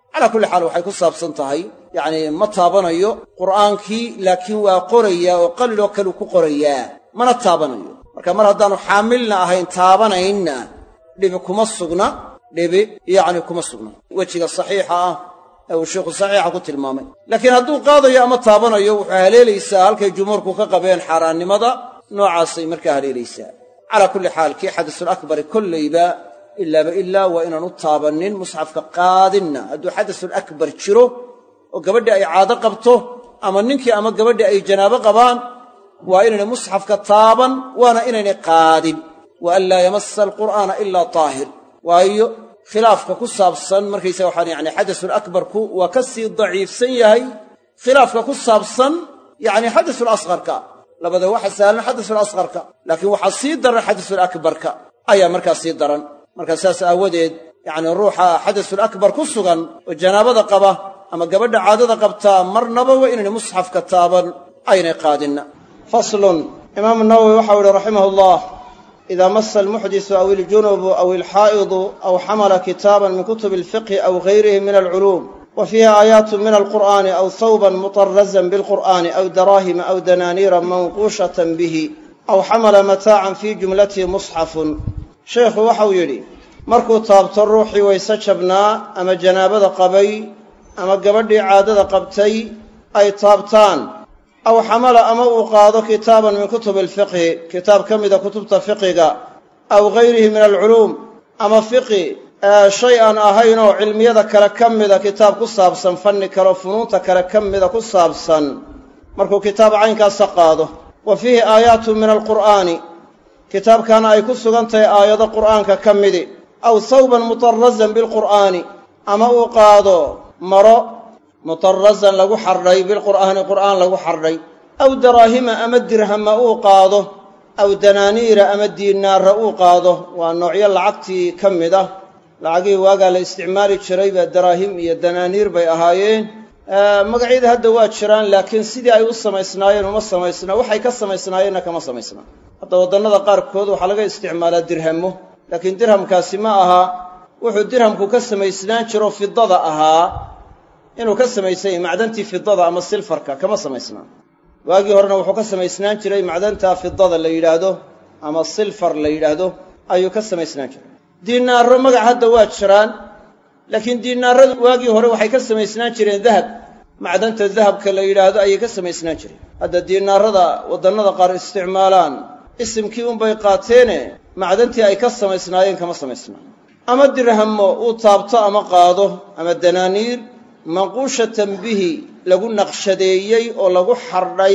calaa kulli xaal waxay ku saabsan tahay yacnii ma taabanayo qur'aankii laakiin waa qorayaa oo qaliloo kaleu ku qorayaa mana taabanayo marka mar haddaannu xaamilna ahayn taabanaynna dhibi kuma sugna dhibi yacni kuma sugna wejiga saxiixa ah ee uu sheikhu saxiixa ku tilmaamay laakiin hadduu qaadayo ama taabanayo wuxuu haleelaysaa halkay jumhuurku ka qabeen xaaraannimada noocaasay markaa haleelaysaa calaa kulli xaal kii xadasul akbari kollayba ilaaba ilaa waa inaan u taabannin musxafka qaadinna hadduu xadasul akbar jiro oo gabadhii ay caado qabto ama ninkii ama gabadhii ay janaabo qabaan waa inaynay musxafka taaban waana inaynay qaadin wa an laa yamassa alqur'aana ilaa taahir waayo khilaafka ku saabsan markaysaga waxaan yacni xadasul akbarku waa ka sii daciifsan yahay khilaafka ku saabsan yacni xadasul asqarka labada waxa sahlan xadasul asqarka laakiin waxaa sii daran xadasul akbarka ayaa markaa sii daran markaa saas aawadeed yacni ruuxa xadasul akbar ku sugan oo janaabada qaba ama gabadha caadada qabtaa marnaba waa inaynay musxafka taaban aynay qaadinna faslun imaamu nawowi waxau ihi raximahullah idaa massa almuxdisu aw iljunubu aw ilxaa'idu aw xamala kitaaban min kutubi alfiqhi aw gayrihi min alculuum wa fiiha aayaatun min alqur'aani aw hawban mutarazan bilqur'aani aw daraahima aw danaaniira manquushatan bihi aw xamala mataacan fii jumlatihi musxafun sheekhu waxau yidhi markuu taabto ruuxii wayse jabnaa ama janaabada qabay ama gabadhii caadada qabtay ay taabtaan aw xamala ama uu qaado kitaaban min kutubi alfiqhi kitaab ka mida kutubta fiqiga aw gayrihi min alculuum ama fiqi shay aan ahaynoo cilmiyada kale ka mida kitaab ku saabsan fanni kaleo funuunta kale ka mida ku saabsan markuu kitaab caynkaasa qaado wa fiihi aayaatun min alqur'aani kitaabkaana ay ku sugan tahay aayado qur'aanka ka midi aw hawban mutarazan bilqur'aani ama uu qaado maro mutarazan lagu xardhay bilqur'aani qur'aan lagu xardhay aw daraahima ama dirhama uu qaado aw danaaniira ama diinaarra uu qaado waa noocyo lacagtii ka mid ah lacagihii waagaa la isticmaali jiray baa daraahim iyo danaaniir bay ahaayeen magacyada hadda waa jiraan laakiin sidii ay u samaysnaayeen uma samaysna waxay ka samaysnaayeenna kama samaysna hadda waddannada qaarkood waxaa laga isticmaalaa dirhamo laakiin dirhamkaasi ma aha wuxuu dirhamku ka samaysnaan jiro fidada ahaa inuu ka samaysan yahay macdantii fidada ama silfarka kama samaysnaa waagii horena wuxuu ka samaysnaan jiray macdantaa fidada la yidhaahdo ama silfar la yidhaahdo ayuu ka samaysnaan jiray diinaarro magac hadda waa jiraan laakiin diinaarradu waagii hore waxay ka samaysnaan jireen dahab macdanta dahabka la yidhaahdo ayay ka samaysnaan jireen hadda diinaarrada waddannada qaar isticmaalaan isimkii unbay qaateene macdantii ay ka samaysnaayeen kama samaysnaan ama dirhamo uu taabto ama qaado ama danaaniir manquushatan bihi lagu naqshadeeyey oo lagu xardhay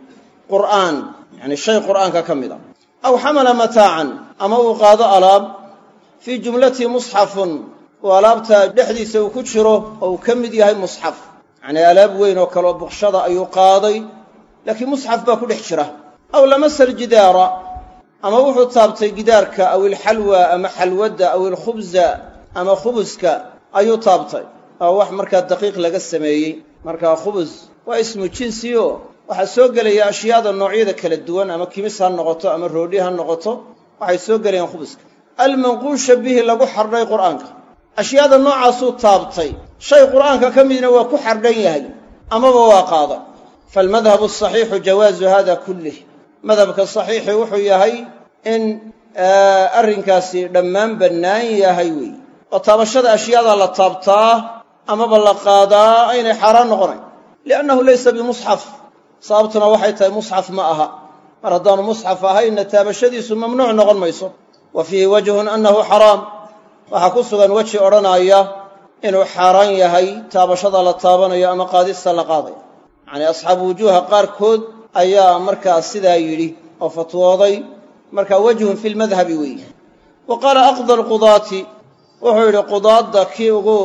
qur'aan yacni shay qur'aanka ka mid a aw xamala mataacan ama uu qaado alaab fii jumlatihi musxafun oo alaabta dhexdiisa uu ku jiro oo uu ka mid yahay musxaf yacnii alaab weyn oo kaleoo buqshada ayuu qaaday laakiin musxaf baa ku dhex jira aw lamasa aljidaara ama wuxuu taabtay gidaarka aw ilxalwa ama xalwadda aw ilkhubza ama khubuska ayuu taabtay oo wax markaa daqiiq laga sameeyey markaa khubus waa ismu jinsiyo waxaa soo gelaya ashyaada noocyada kala duwan ama kimis ha noqoto ama roodhi ha noqoto waxay soo gelayaan khubuska almanquusha bihi lagu xardhay qur'aanka ashyaada noocaasuu taabtay shay qur'aanka ka midna waa ku xardhan yahay amaba waa qaada faalmadhabu asaxiixu jawaazu hada kullih madhabka saxiixi wuxuu yahay in arrinkaasi dhammaan bannaan yahay wey oo taabashada ashyaada la taabtaa amaba la qaadaa aynay xaaraan noqonayn liannahu laysa bimusxaf sababtuna waxay tahay musxaf ma aha mar haddaanu musxaf ahayna taabashadiisu mamnuuc noqon mayso wa fiihi wajhun annahu xaraam waxaa ku sugan weji odhanaya inuu xaaraan yahay taabashada la taabanayo ama qaadista la qaadayo yacnii asxaabu wujuuha qaarkood ayaa markaa sidaa yidhi oo fatwooday markaa wajhun fi lmadhabi weeye wa qaala aqda alqudaati wuxuu yidhi qudaadda kii ugu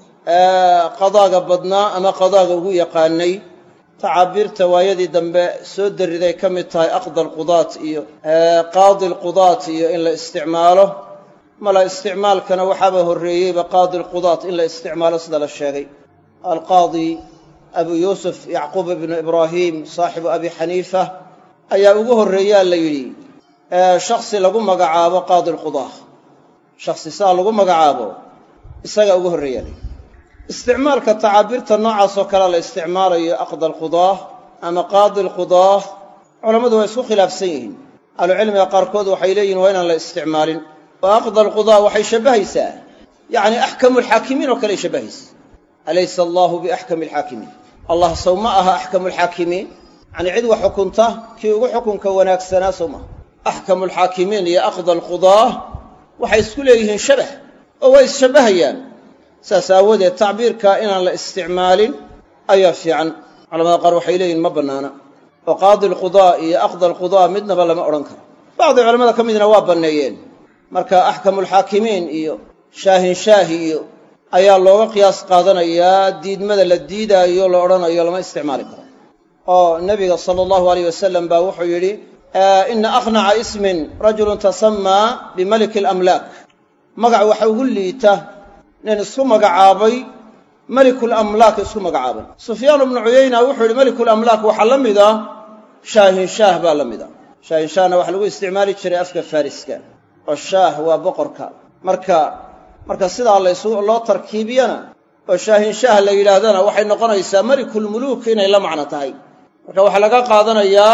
qadaaga badnaa ama qadaaga ugu yaqaanay tacaabiirta waayadii dambe soo dariday ka mid tahay aqda alqudaat iyo qaadi alqudaat iyo in la isticmaalo mala isticmaalkana waxaaba horreeyeyba qaadi alqudaat in la isticmaalo sida la sheegay alqaadi abu yuusuf yacquub ibnu ibraahim saaxibu abi xaniifa ayaa ugu horreeyaa la yidhi shakhsi lagu magacaabo qaadi alqudaa shakhsi saa lagu magacaabo isagaa ugu horreeyaa la yidhi isticmaalka tacaabirta noocaas oo kale la isticmaalayo aqda alqudaah ama qaadi alqudaah culammadu waa isku khilaafsan yihiin ahlucilmiga qaarkood waxay leeyihin waa inaan la isticmaalin oo aqda alqudaah waxay shabbahaysaa yacni axkamu alxaakimiin oo kaley shabbahaysa alaysa allahu biaxkami alxaakimiin allah sow ma aha axkamu alxaakimiin yacni cid wax xukunta kii ugu xukunka wanaagsanaa sow maaha axkamu alxaakimiin iyo aqda alqudaah waxay isku leeyihiin shabah oo way isshabbahayaan saas aawadeed tacbiirka inaan la isticmaalin ayaa fiican culamada qaar waxay leeyihin ma bannaana oo qaadi alqudaa iyo aqda alqudaa midnaba lama odhan karo bacdi culamada ka midna waa banneeyeen marka axkamu alxaakimiin iyo shaahin shaahi iyo ayaa looga qiyaas qaadanayaa diidmada la diidaayo la odhanayo lama isticmaali karo oo nebiga sala allahu alayh wasalam baa wuxuu yidhi ina aqnaca ismin rajulun tasamaa bimaliki alamlaak magac waxa ugu liita nin isku magacaabay melikulamlaak isku magacaabay sufyaan ibnu cuyayna wuxuu yidhi melikulamlaak waxaa la mida shaahin shaah baa la mida shaahin shaahna waxaa lagu isticmaali jiray afka fariska oo shaah waa boqorka marka marka sidaa laysu loo tarkiibiyana oo shaahin shaah la yidhaahdana waxay noqonaysaa melikulmuluuk inay la macno tahay marka waxaa laga qaadanayaa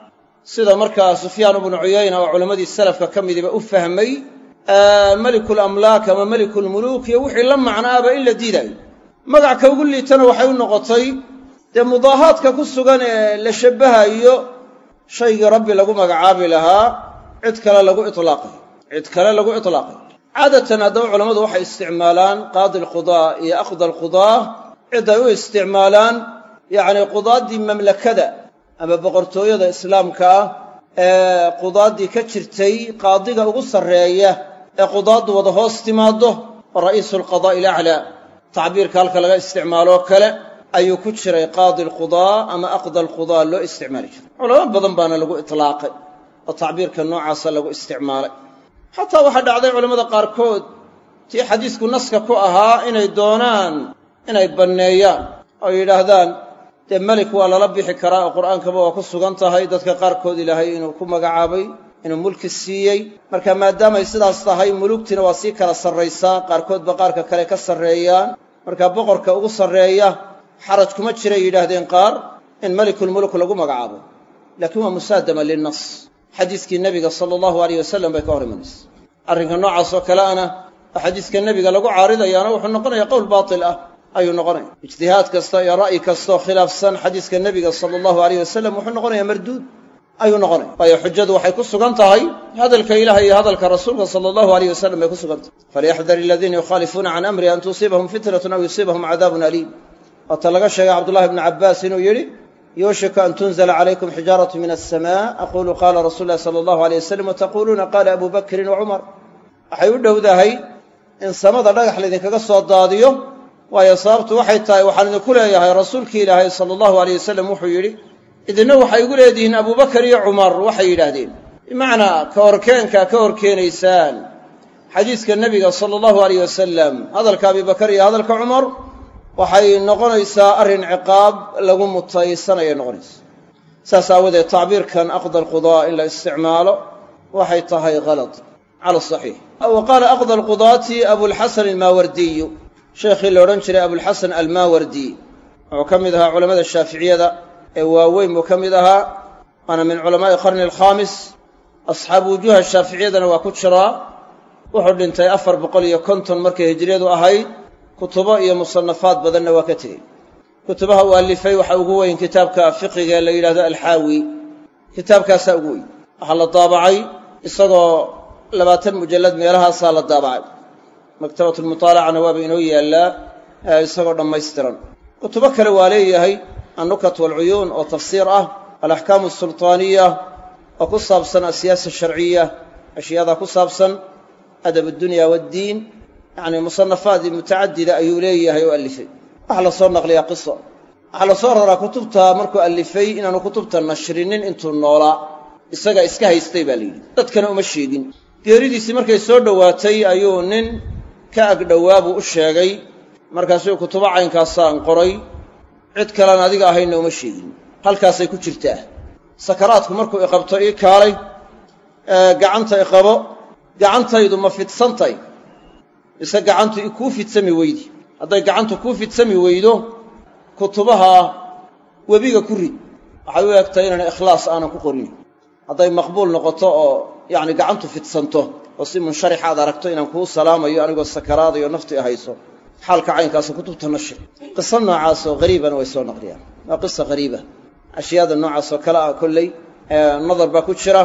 sida markaa sufyaan ibnu cuyayna oo culammadii salafka ka midiba u fahmay melikulamlaak ama melikulmuluuk iyo wixii la macnaaba in la diidaayo magac ka ugu liitana waxay u noqotay dee mudaahaadka ku sugan ee la shabbahayo shaygii rabbi lagu magacaabi lahaa cid kale lagu itlaaqay cid kale lagu itlaaqay caadatan haddaba culammadu waxay isticmaalaan qaadi alqudaa iyo aqda alqudaa cidday u isticmaalaan yacni qudaaddii mamlakada ama boqortooyada islaamka ah ee qudaaddii ka jirtay qaadiga ugu sarreeya ee qudaaddu wada hoos timaaddo oo ra'iisu alqadaa'i alaclaa tacbiirka halka laga isticmaaloo kale ayuu ku jiray qaadi alqudaa ama aqda alqudaa loo isticmaali jiray culamo badan baana lagu itlaaqay oo tacbiirka noocaasa lagu isticmaalay xataa waxaa dhacday culammada qaarkood tii xadiisku naska ku ahaa inay doonaan inay banneeyaan oo yidhaahdaan dee melik waa lala bixi karaa oo qur'aankaba waa ku sugan tahay dadka qaarkood ilaahay inuu ku magacaabay inuu mulki siiyey marka maadaamay sidaas tahay mulugtina waa sii kala sarraysaa qaarkoodba qaarka kale ka sarreeyaan marka boqorka ugu sarreeya xaraj kuma jiray yidhaahdeen qaar in melikulmuluk lagu magacaabo laakiin waa musaadama linnas xadiiskii nebiga sala allahu alayh wasalam bay ka hor imanaysa arrinka noocaas oo kale ana oo xadiiska nebiga lagu caaridayaana wuxuu noqonayaa qowl baatil ah ayuu noqonaya ijtihaad kasta iyo ra'yi kastaoo khilaafsan xadiiska nebiga sala allahu alayh wasalam wuxuu noqonayaa marduud ayuu noqonaya waayo xujadu waxay ku sugan tahay hadalka ilaah iyo hadalka rasuulka sala allahu alayh wasalam bay ku sugan tahay falyaxdar aladiina yukhaalifuuna can amri an tusiibahum fitnatun aw yusiibahum cadaabun aliim waata laga sheegay cabdullahi bni cabbaas inuu yidhi yuushiku an tunzla calaykum xijaaratu min alsamaa aqulu qaala rasuulu llahi sala allahu alayh wasalam wataquluuna qaala abu bakrin wa cumar waxay u dhowdahay in samada dhagax laydinkaga soo daadiyo waayo sababtu waxay tahay waxaan idinku leeyahay rasuulkii ilaahay sala allahu alayh wasalam wuxuu yidhi idinna waxay igu leedihiin abubakar iyo cumar waxay yidhaahdeen bimacnaa ka horkeenkaa ka horkeenaysaan xadiiska nebiga sala allahu alayh wasalam hadalka abibakar iyo hadalka cumar waxay noqonaysaa arrin ciqaab lagu mutaysanayay noqonaysa saas aawadeed tacbiirkan aqda alqudaa in la isticmaalo waxay tahay halad cala asaxiix wa qaala aqda alqudaati abulxasan almaawardiyu sheekhii la odhan jiray abulxasan almaawardi wuxuu ka mid ahaa culamada shaaficiyada ee waaweyn buu ka mid ahaa waana min culamaa'i qarni alkhaamis asxaabu wujuuha shaaficiyadana waa ku jiraa wuxuu dhintay afar boqol iyo konton markay hijriyadu ahayd kutubo iyo musanafaad badanna waa ka tegey kutubaha uu alifay waxaa ugu weyn kitaabka fiqiga ee la yidhahdo alxaawi kitaabkaasaa ugu weyn waxaa la daabacay isagoo labaatan mujallad meelahaasaa la daabacay maktabatu lmutaalacana waaba inoo yaallaa isagoo dhammaystiran kutubo kale waa leeyahay annukat waalcuyuun oo tafsiir ah alaxkaamu asultaaniya oo ku saabsan asiyaasa sharciya ashyaada ku saabsan adab addunya waaddiin yacni musanafaadii mutacadida ayuu leeyahay oo alifay waxaa la soo naqliyaa qiso waxaa la soo raraa kutubta markuu alifay inaanu kutubta nashrinin intuu noolaa isaga iska haystay baa layidhi dadkana uma sheegin geeridiisii markay soo dhowaatay ayuu nin ka agdhowaa buu u sheegay markaasuu kutubo caynkaasaan qoray cid kalean adiga ahaynna uma sheegin halkaasay ku jirtaa sakaraadku markuu iqabto ii kaalay gacanta iqabo gacantaydu ma fidsantay mise gacantu ikuu fidsami weydi hadday gacantu kuu fidsami weydo kutubaha webiga ku rid waxay u egtay inaan ikhlaas aanan ku qorin hadday maqbuul noqoto oo yacni gacantu fidsanto oo si munsharixa aad aragto inaan kuu salaamayo anigoo sakaraadayo nafti ahayso xaalka caynkaas kutubta nashir qisa noocaas oo qariibana way soo naqliyaan waa qisa qariiba ashyaada noocaas oo kale ah kolley nadar baa ku jira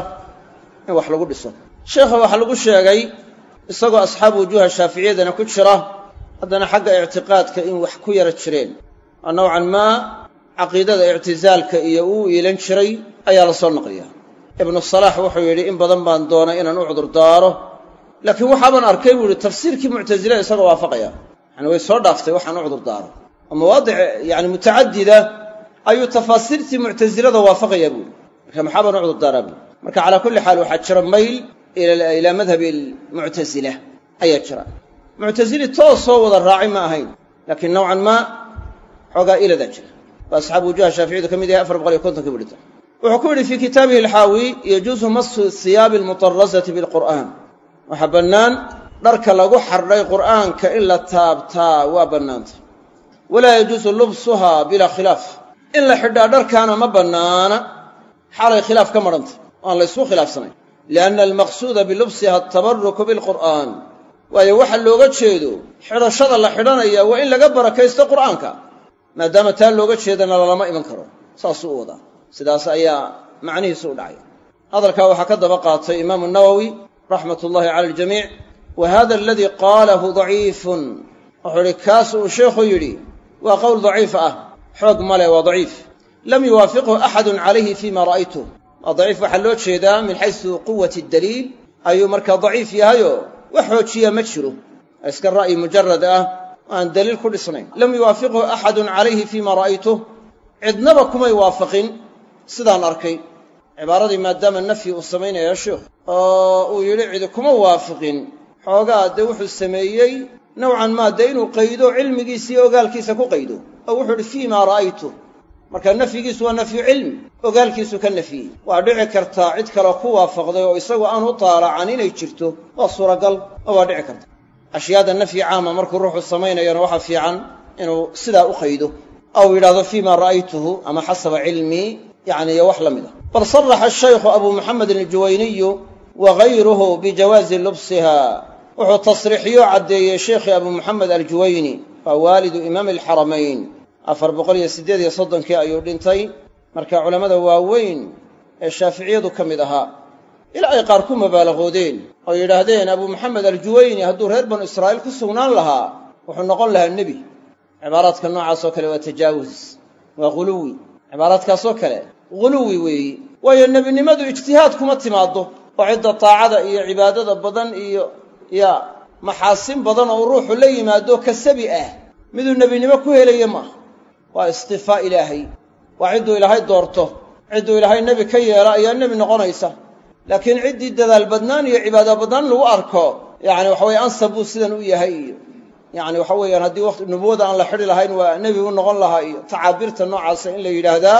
in wax lagu dhiso sheekha waxaa lagu sheegay isagoo asxaabu wujuuha shaaficiyadana ku jira haddana xagga ictiqaadka in wax ku yara jireen oo nowcan maa caqiidada ictizaalka iyo uu iilan jiray ayaa la soo naqliyaa ibnu salaax wuxuu yidhi in badan baan doonay inaan u cudur daaro laakiin waxaaban arkay buu yidhi tafsiirkii muctasila isagoo waafaqaya yani way soo dhaaftay waxaan u cudur daaro oo mawaadic yani mutacadida ayuu tafaasiirtii muctasilada waafaqaya buu yidhi marka maxaa baan u cudur daaraa buu marka calaa kulli xaal waxaa jira mayl ilaa madhabi almuctasila ayaa jira muctasili toosoo wada raacay ma ahayn laakiin nowcan maa xoogaa iladaa jira waa asxaabu wujuha shaaficiyadu ka mid yahay afar boqol iyo kontonkii budhita wuxuu ku yidhi fii kitaabihi alxaawi yajuusu masu hiyaabi almutarasati bilqur'aan waxaa bannaan dharka lagu xardhay qur'aanka in la taabtaa waa bannaanta walaa yajuusu lubsuhaa bilaa khilaaf in la xidhaa dharkaana ma bannaana xaalay khilaaf ka madhantay aan la ysku khilaafsanayn lianna almaqsuuda bilubsiha atabaruku bilqur'aan waayo waxa looga jeedo xidhashada la xidhanaya waa in laga barakaysto qur'aanka maadaama taa looga jeedana lalama iman karo saasuu u wadaa sidaas ayaa macnihiisu u dhacay hadalkaa waxaa ka daba qaatay imaamu nawowi raxmat ullahi cala aljamiic wa hada aladii qaalahu daciifun wuxuu idhi kaas uu sheekhu yidhi waa qowl daciif ah xoog male waa daciif lam yuwaafiqhu axadun calayhi fima ra'aytuh waa daciif waxaa loo jeedaa min xaysu quwati daliil ayuu markaa daciif yahayoo wax xoojiya ma jiro iska ra'yi mujarad ah aan daliil ku dhisnayn lam yuwaafiqhu axadun calayhi fima ra'aytuh cidnaba kumay waafaqin sidaan arkay cibaaradii maadaama nafyi uu samaynaya sheekhu oo uu yidhi cidi kuma waafiqin xoogaa dee wuxuu sameeyey nowcan maa dee inuu qaydo cilmigiisa iyo ogaalkiisa ku qaydo oo wuxuu idhi fii maa ra'aytu marka nafyigiisu waa nafyu cilmi ogaalkiisu ka nafyiyey waa dhici kartaa cid kaleo ku waafaqday oo isagu aan u taalacan inay jirto waa suuragal oo waa dhici karta ashyaada nafyi caama markuu ruuxu samaynayana waxaa fiican inuu sidaa u qaydo aw yidhahdo fii ma ra'aytuhu ama xasaba cilmii yani iyo wax la mid ah bal saraxa ashaykhu abu muxamedin aljuwayniyu wa gayruhu bijawaazi lubsiha wuxuu tasriixiyo caddeeyey sheekhii abu muxamed aljuwayni waa waalidu imaami alxaramayn afar boqol iyo siddeed iyo soddonkii ayuu dhintay marka culammada waaweyn ee shaaficiyadu ka mid ahaa ilaa ay qaar ku mabaalaqoodeen oo yidhaahdeen abu muxamed aljuwayni hadduu reer banu israa'iil ku sugnaan lahaa wuxuu noqon lahaa nebi cibaaraadka noocaasoo kale waa tajaawus waa ghuluwi cibaaraadkaasoo kale ghuluwi weeyi waayo nebinimadu ijtihaad kuma timaaddo oo cidda taacada iyo cibaadada badan iyo ya maxaasin badan oo ruuxu la yimaado kasabi ah miduu nebinimo ku helaya maaha waa istifaa ilaahay waa cidduu ilaahay doorto cidduu ilaahay nebi ka yeela ayaa nebi noqonaysa laakiin ciddii dadaal badnaan iyo cibaado badnaan lagu arko yacni waxa weye ansab buu sidan u yahay iyo yacni waxa weeyaan haddii waqti nubuwada aan la xidhi lahayn waa nebi u noqon lahaa iyo tacaabirta noocaasa in la yidhaahdaa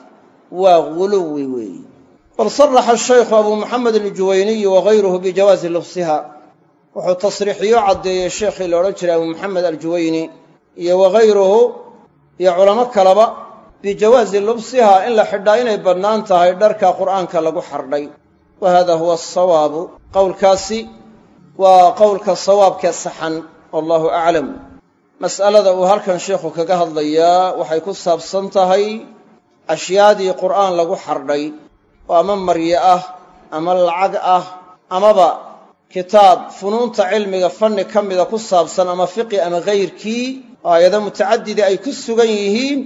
waa ghuluwi weeyi bal saraxa ashaykhu abu muxamed aljuwayniyu wagayruhu bijawaazi lubsiha wuxuu tasriixiyo caddeeyey sheekhii la odhan jiray abu muxamed aljuwayni iyo wagayruhu iyo culamo kaleba bijawaazi lubsiha in la xidhaa inay bannaan tahay dharka qur'aanka lagu xardhay wa hada huwa asawaabu qowlkaasi waa qowlka sawaabkee saxan wallahu aclam mas'alada uu halkan sheekhu kaga hadlayaa waxay ku saabsan tahay ashyaadii qur'aan lagu xardhay oo ama marye ah ama lacag ah amaba kitaab funuunta cilmiga fanni ka mida ku saabsan ama fiqi ama kayrkii oo aayado mutacadida ay ku sugan yihiin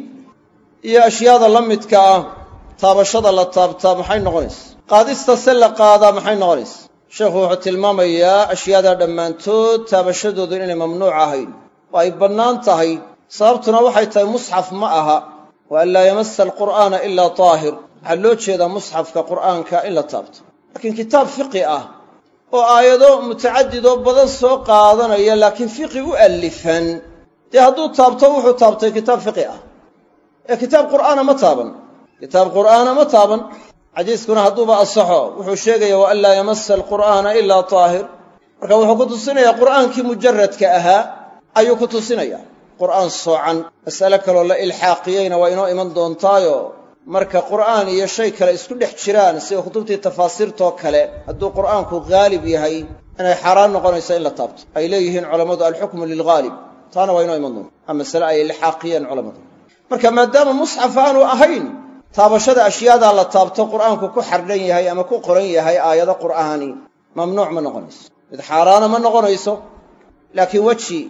iyo ashyaada la midka ah taabashada la taabtaa maxay noqonaysa qaadista se la qaadaa maxay noqonaysa sheekhu wuxuu tilmaamayaa ashyaada dhammaantood taabashadoodu inay mamnuuc ahayn oo ay bannaan tahay sababtuna waxay tahay musxaf ma aha wa an laa yamassa alqur'aana ilaa taahir waxaa loo jeedaa musxafka qur'aanka in la taabto laakiin kitaab fiqi ah oo aayado mutacadidoo badan soo qaadanaya laakiin fiqi u allifan dee hadduu taabto wuxuu taabtay kitaab fiqi ah ee kitaab qur'aana ma taaban kitaab qur'aana ma taaban xadiiskuna hadduuba asaxo wuxuu sheegaya wa an laa yamassa alqur'aana ilaa taahir marka wuxuu ku tusinayaa qur'aankii mujaradka ahaa ayuu ku tusinayaa qur'aan soocan mas'ale kaloo la ilxaaqiyeyna waa inoo iman doontaayo marka qur'aan iyo shay kale isku dhex jiraan sida kutubtii tafaasiirtoo kale hadduu qur'aanku haalib yahay inay xaaraan noqonayso in la taabto ay leeyihiin culammadu alxukmu lilghaalib taana waa inoo iman doonta a masale ay ilxaaqiyeen culammadu marka maadaama musxaf aanu ahayn taabashada ashyaadaa la taabto qur'aanku ku xardhan yahay ama ku qoran yahay aayado qur'aani mamnuuc ma noqonayso mid xaaraana ma noqonayso laakiin weji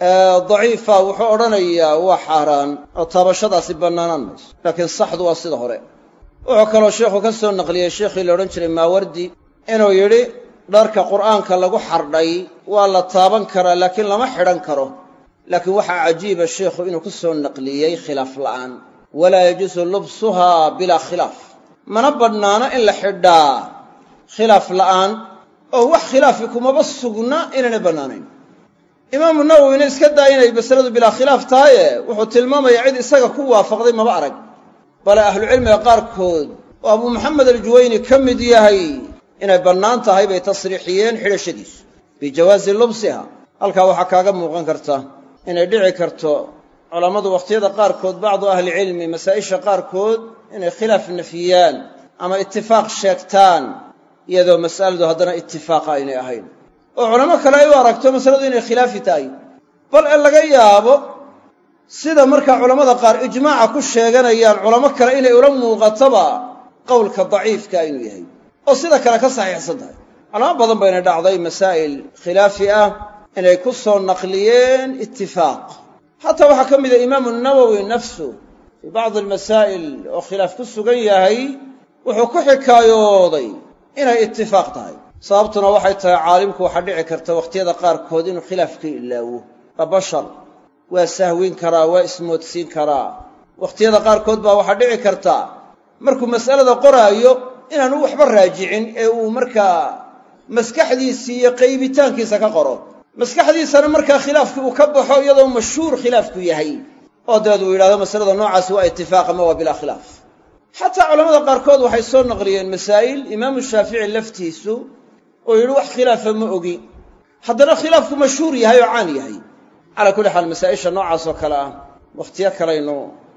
daciifa wuxuu odhanayaa waa xaaraan oo taabashadaasi bannaanaan mayso laakiin saxdu waa sida hore wuxuu kaloo sheikhu ka soo naqliyey sheikhii la odhan jiray maawardi inuu yidhi dharka qur'aanka lagu xardhay waa la taaban karaa laakiin lama xidhan karo laakiin waxaa cajiiba sheikhu inuu ku soo naqliyey khilaaf la'aan walaa yajuusu lubsuhaa bilaa khilaaf mana badhnaana in la xidhaa khilaaf la'aan oo wax khilaafi kumaba sugna inaynay bannaanayn imaamu nawowina iska daa inay masaladu bilaa khilaaf tahaye wuxuu tilmaamayaa cid isaga ku waafaqday maba arag bale ahlucilmiga qaarkood oo abuu maxamed aljuwayni ka mid yahay inay bannaan tahay bay tasriixiyeen xidhashadiisu bijawaazi lubsiha halkaa waxaa kaaga muuqan karta inay dhici karto culammadu wakhtiyada qaarkood bacdu ahlicilmi masaa'isha qaarkood inay khilaaf nafiyaan ama itifaaq sheegtaan iyadoo mas'aladu haddana itifaaqa aynay ahayn oo culamo kale ay u aragto masaladu inay khilaafi tahay bal ee laga yaabo sida markaa culammada qaar ijmaaca ku sheeganayaan culamo kale inay ula muuqatoba qowlka daciifka inuu yahay oo sida kale ka saxiixsan tahay culamo badan bayna dhacday masaa'il khilaafi ah inay ku soo naqliyeen itifaaq xataa waxaa ka mida imaamu nawowi nafsu fii bacdi almasaa'il oo khilaaf ku sugan yahay wuxuu ku xikaayooday inay itifaaq tahay sababtuna waxay tahay caalimku waxaa dhici karta wakhtiyada qaarkood inuu khilaafka ilaawo waa bashar waa sahwin karaa waa ismoodsiin karaa wakhtiyada qaarkood baa waxaa dhici karta markuu mas'alada qoraayo inaanu waxba raajicin ee uu markaa maskaxdiisii iyo qaybitaankiisa ka qoro maskaxdiisana markaa khilaafkii uu ka baxo iyadoo mashhuur khilaafku yahay oo dabeed uu yidhahdo masalada noocaasi waa itifaaq ama waa bilaa khilaaf xataa culamada qaarkood waxay soo naqliyeen masaa'il imaamu shaafici laftiisu oo yidhi wax khilaafa ma ogi haddana khilaafku mashhuur yahay oo caan yahay calaa kulli xaal masaa'isha noocaas oo kale ah wakhtiyo kalaynu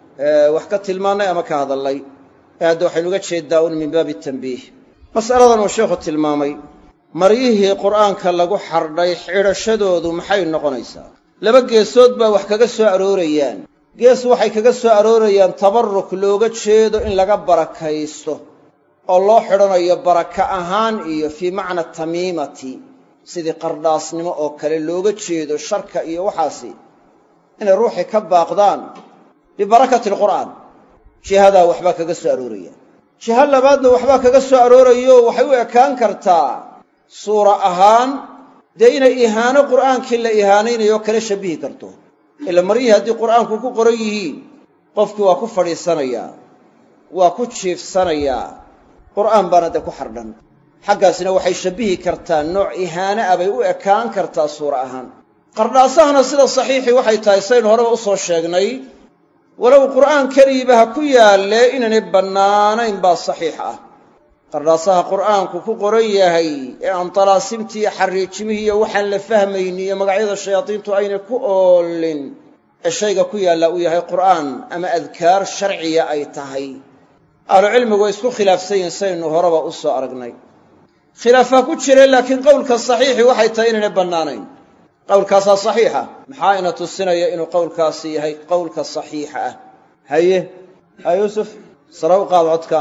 wax ka tilmaannay ama ka hadallay ee hadda waxaynu uga jeeddaa un min baabi tanbiih mas'aladan uu sheekhu tilmaamay maryihii qur'aanka lagu xardhay xidhashadoodu maxay noqonaysaa laba geesood baa wax kaga soo aroorayaan gees waxay kaga soo aroorayaan tabarruk looga jeedo in laga barakaysto oo loo xidhanayo baraka ahaan iyo fii macna tamiimati sidii qardhaasnimo oo kale looga jeedo sharka iyo waxaasi inay ruuxii ka baaqdaan bibarakati alqur'aan jihadaa waxbaa kaga soo arooraya jiha labaadna waxbaa kaga soo aroorayo waxay u ekaan kartaa suura ahaan dee inay ihaano qur'aankii la ihaanaynayo kala shabbihi karto ila maryihii haddii qur'aanku ku qoran yihiin qofkii waa ku fadhiisanayaa waa ku jiifsanayaa qur'aan baana dee ku xardhan xaggaasina waxay shabbihi kartaa nooc ihaane ah bay u ekaan kartaa suura ahaan qardhaasahana sida saxiixii waxay tahay saynu horeba u soo sheegnay walow qur'aan keligiiba ha ku yaalle inaynay bannaanayn baa saxiix ah qardhaasaha qur'aanku ku qoran yahay ee aan talaasimtii iyo xariijimihii iyo waxaan la fahmayni iyo magacyada shayaadiintu aynay ku oolin ee shayga ku yaallaa uu yahay qur'aan ama adkaar sharciya ay tahay ahlucilmigu way isku khilaafsan yihin saynu horeba u soo aragnay khilaafaa ku jire laakiin qowlka saxiixi waxay tahay inaynay bannaanayn qowlkaasaa saxiixa maxaa ina tusinaya inuu qowlkaasi yahay qowlka saxiixa ah haye ha yuusuf sare u qaad codka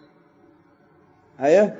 haye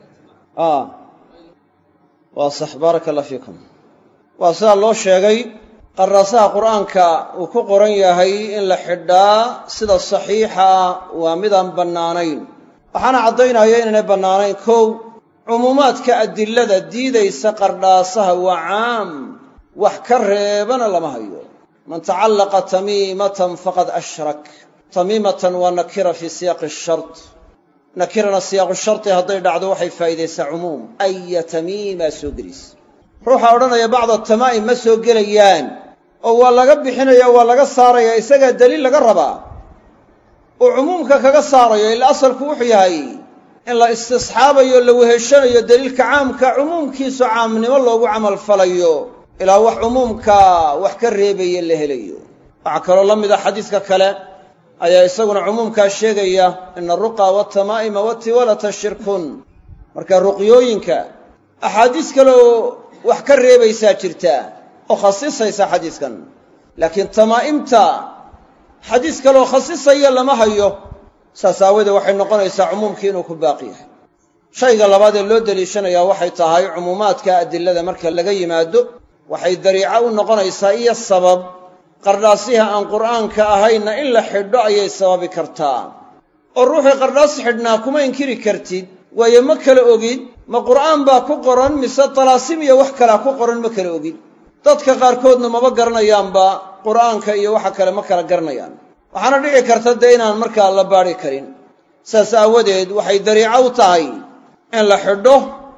waa sax baaraka allah fiikum waa sidaa loo sheegay qardhaasaha qur'aanka uu ku qoran yahay in la xidhaa sida saxiixa waa midaan bannaanayn waxaana caddaynaya inaynay bannaanayn kow cumuumaadka adilada diidaysa qardhaasaha waa caam wax ka reebana lama hayo man tacallaqa tamiimatan faqad ashrak tamiimatan waa nakira fii siyaaqi ashart nakirana siyaaqu sharti hadday dhacdo waxay faa'iidaysaa cumuum aya tamiimaa soo gelaysa ruuxa odhanaya bacda tamaa'im ma soo gelayaan oo waa laga bixinaya waa laga saaraya isagaa daliil laga rabaa oo cumuumka kaga saarayo ila asalku wuxuu yahay in la istisxaabayo la weheshanayo daliilka caamka cumuumkiisu caamnimo loogu camal falayo ilaa wax cumuumka wax ka reebaya la helayo waxaa kaloo la mida xadiiska kale ayaa isaguna cumuumkaa sheegaya ina aruqa waatamaa'ima waatiwalata shirkun marka ruqyooyinka axaadiis kale oo wax ka reebaysaa jirtaa oo khasisaysa xadiiskan laakiin tamaa'imta xadiis kaleoo khasisaya lama hayo saas aawadeed waxay noqonaysaa cumuumkii inuu ku baaqi yahay shayga labaad ee loo deliishanayaa waxay tahay cumuumaadka adilada marka laga yimaado waxay dariico u noqonaysaa iyo sabab qardhaasiha aan qur'aanka ahayna in la xidho ayay sababi kartaa oo ruuxii qardhaas xidhnaa kuma inkiri kartid waayo ma kala ogid ma qur'aan baa ku qoran mise talaasim iyo wax kalea ku qoran ma kala ogid dadka qaarkoodna maba garanayaanba qur'aanka iyo waxa kale ma kala garanayaan waxaana dhici karta dee inaan markaa la baadhi karin saas aawadeed waxay dariico u tahay in la xidho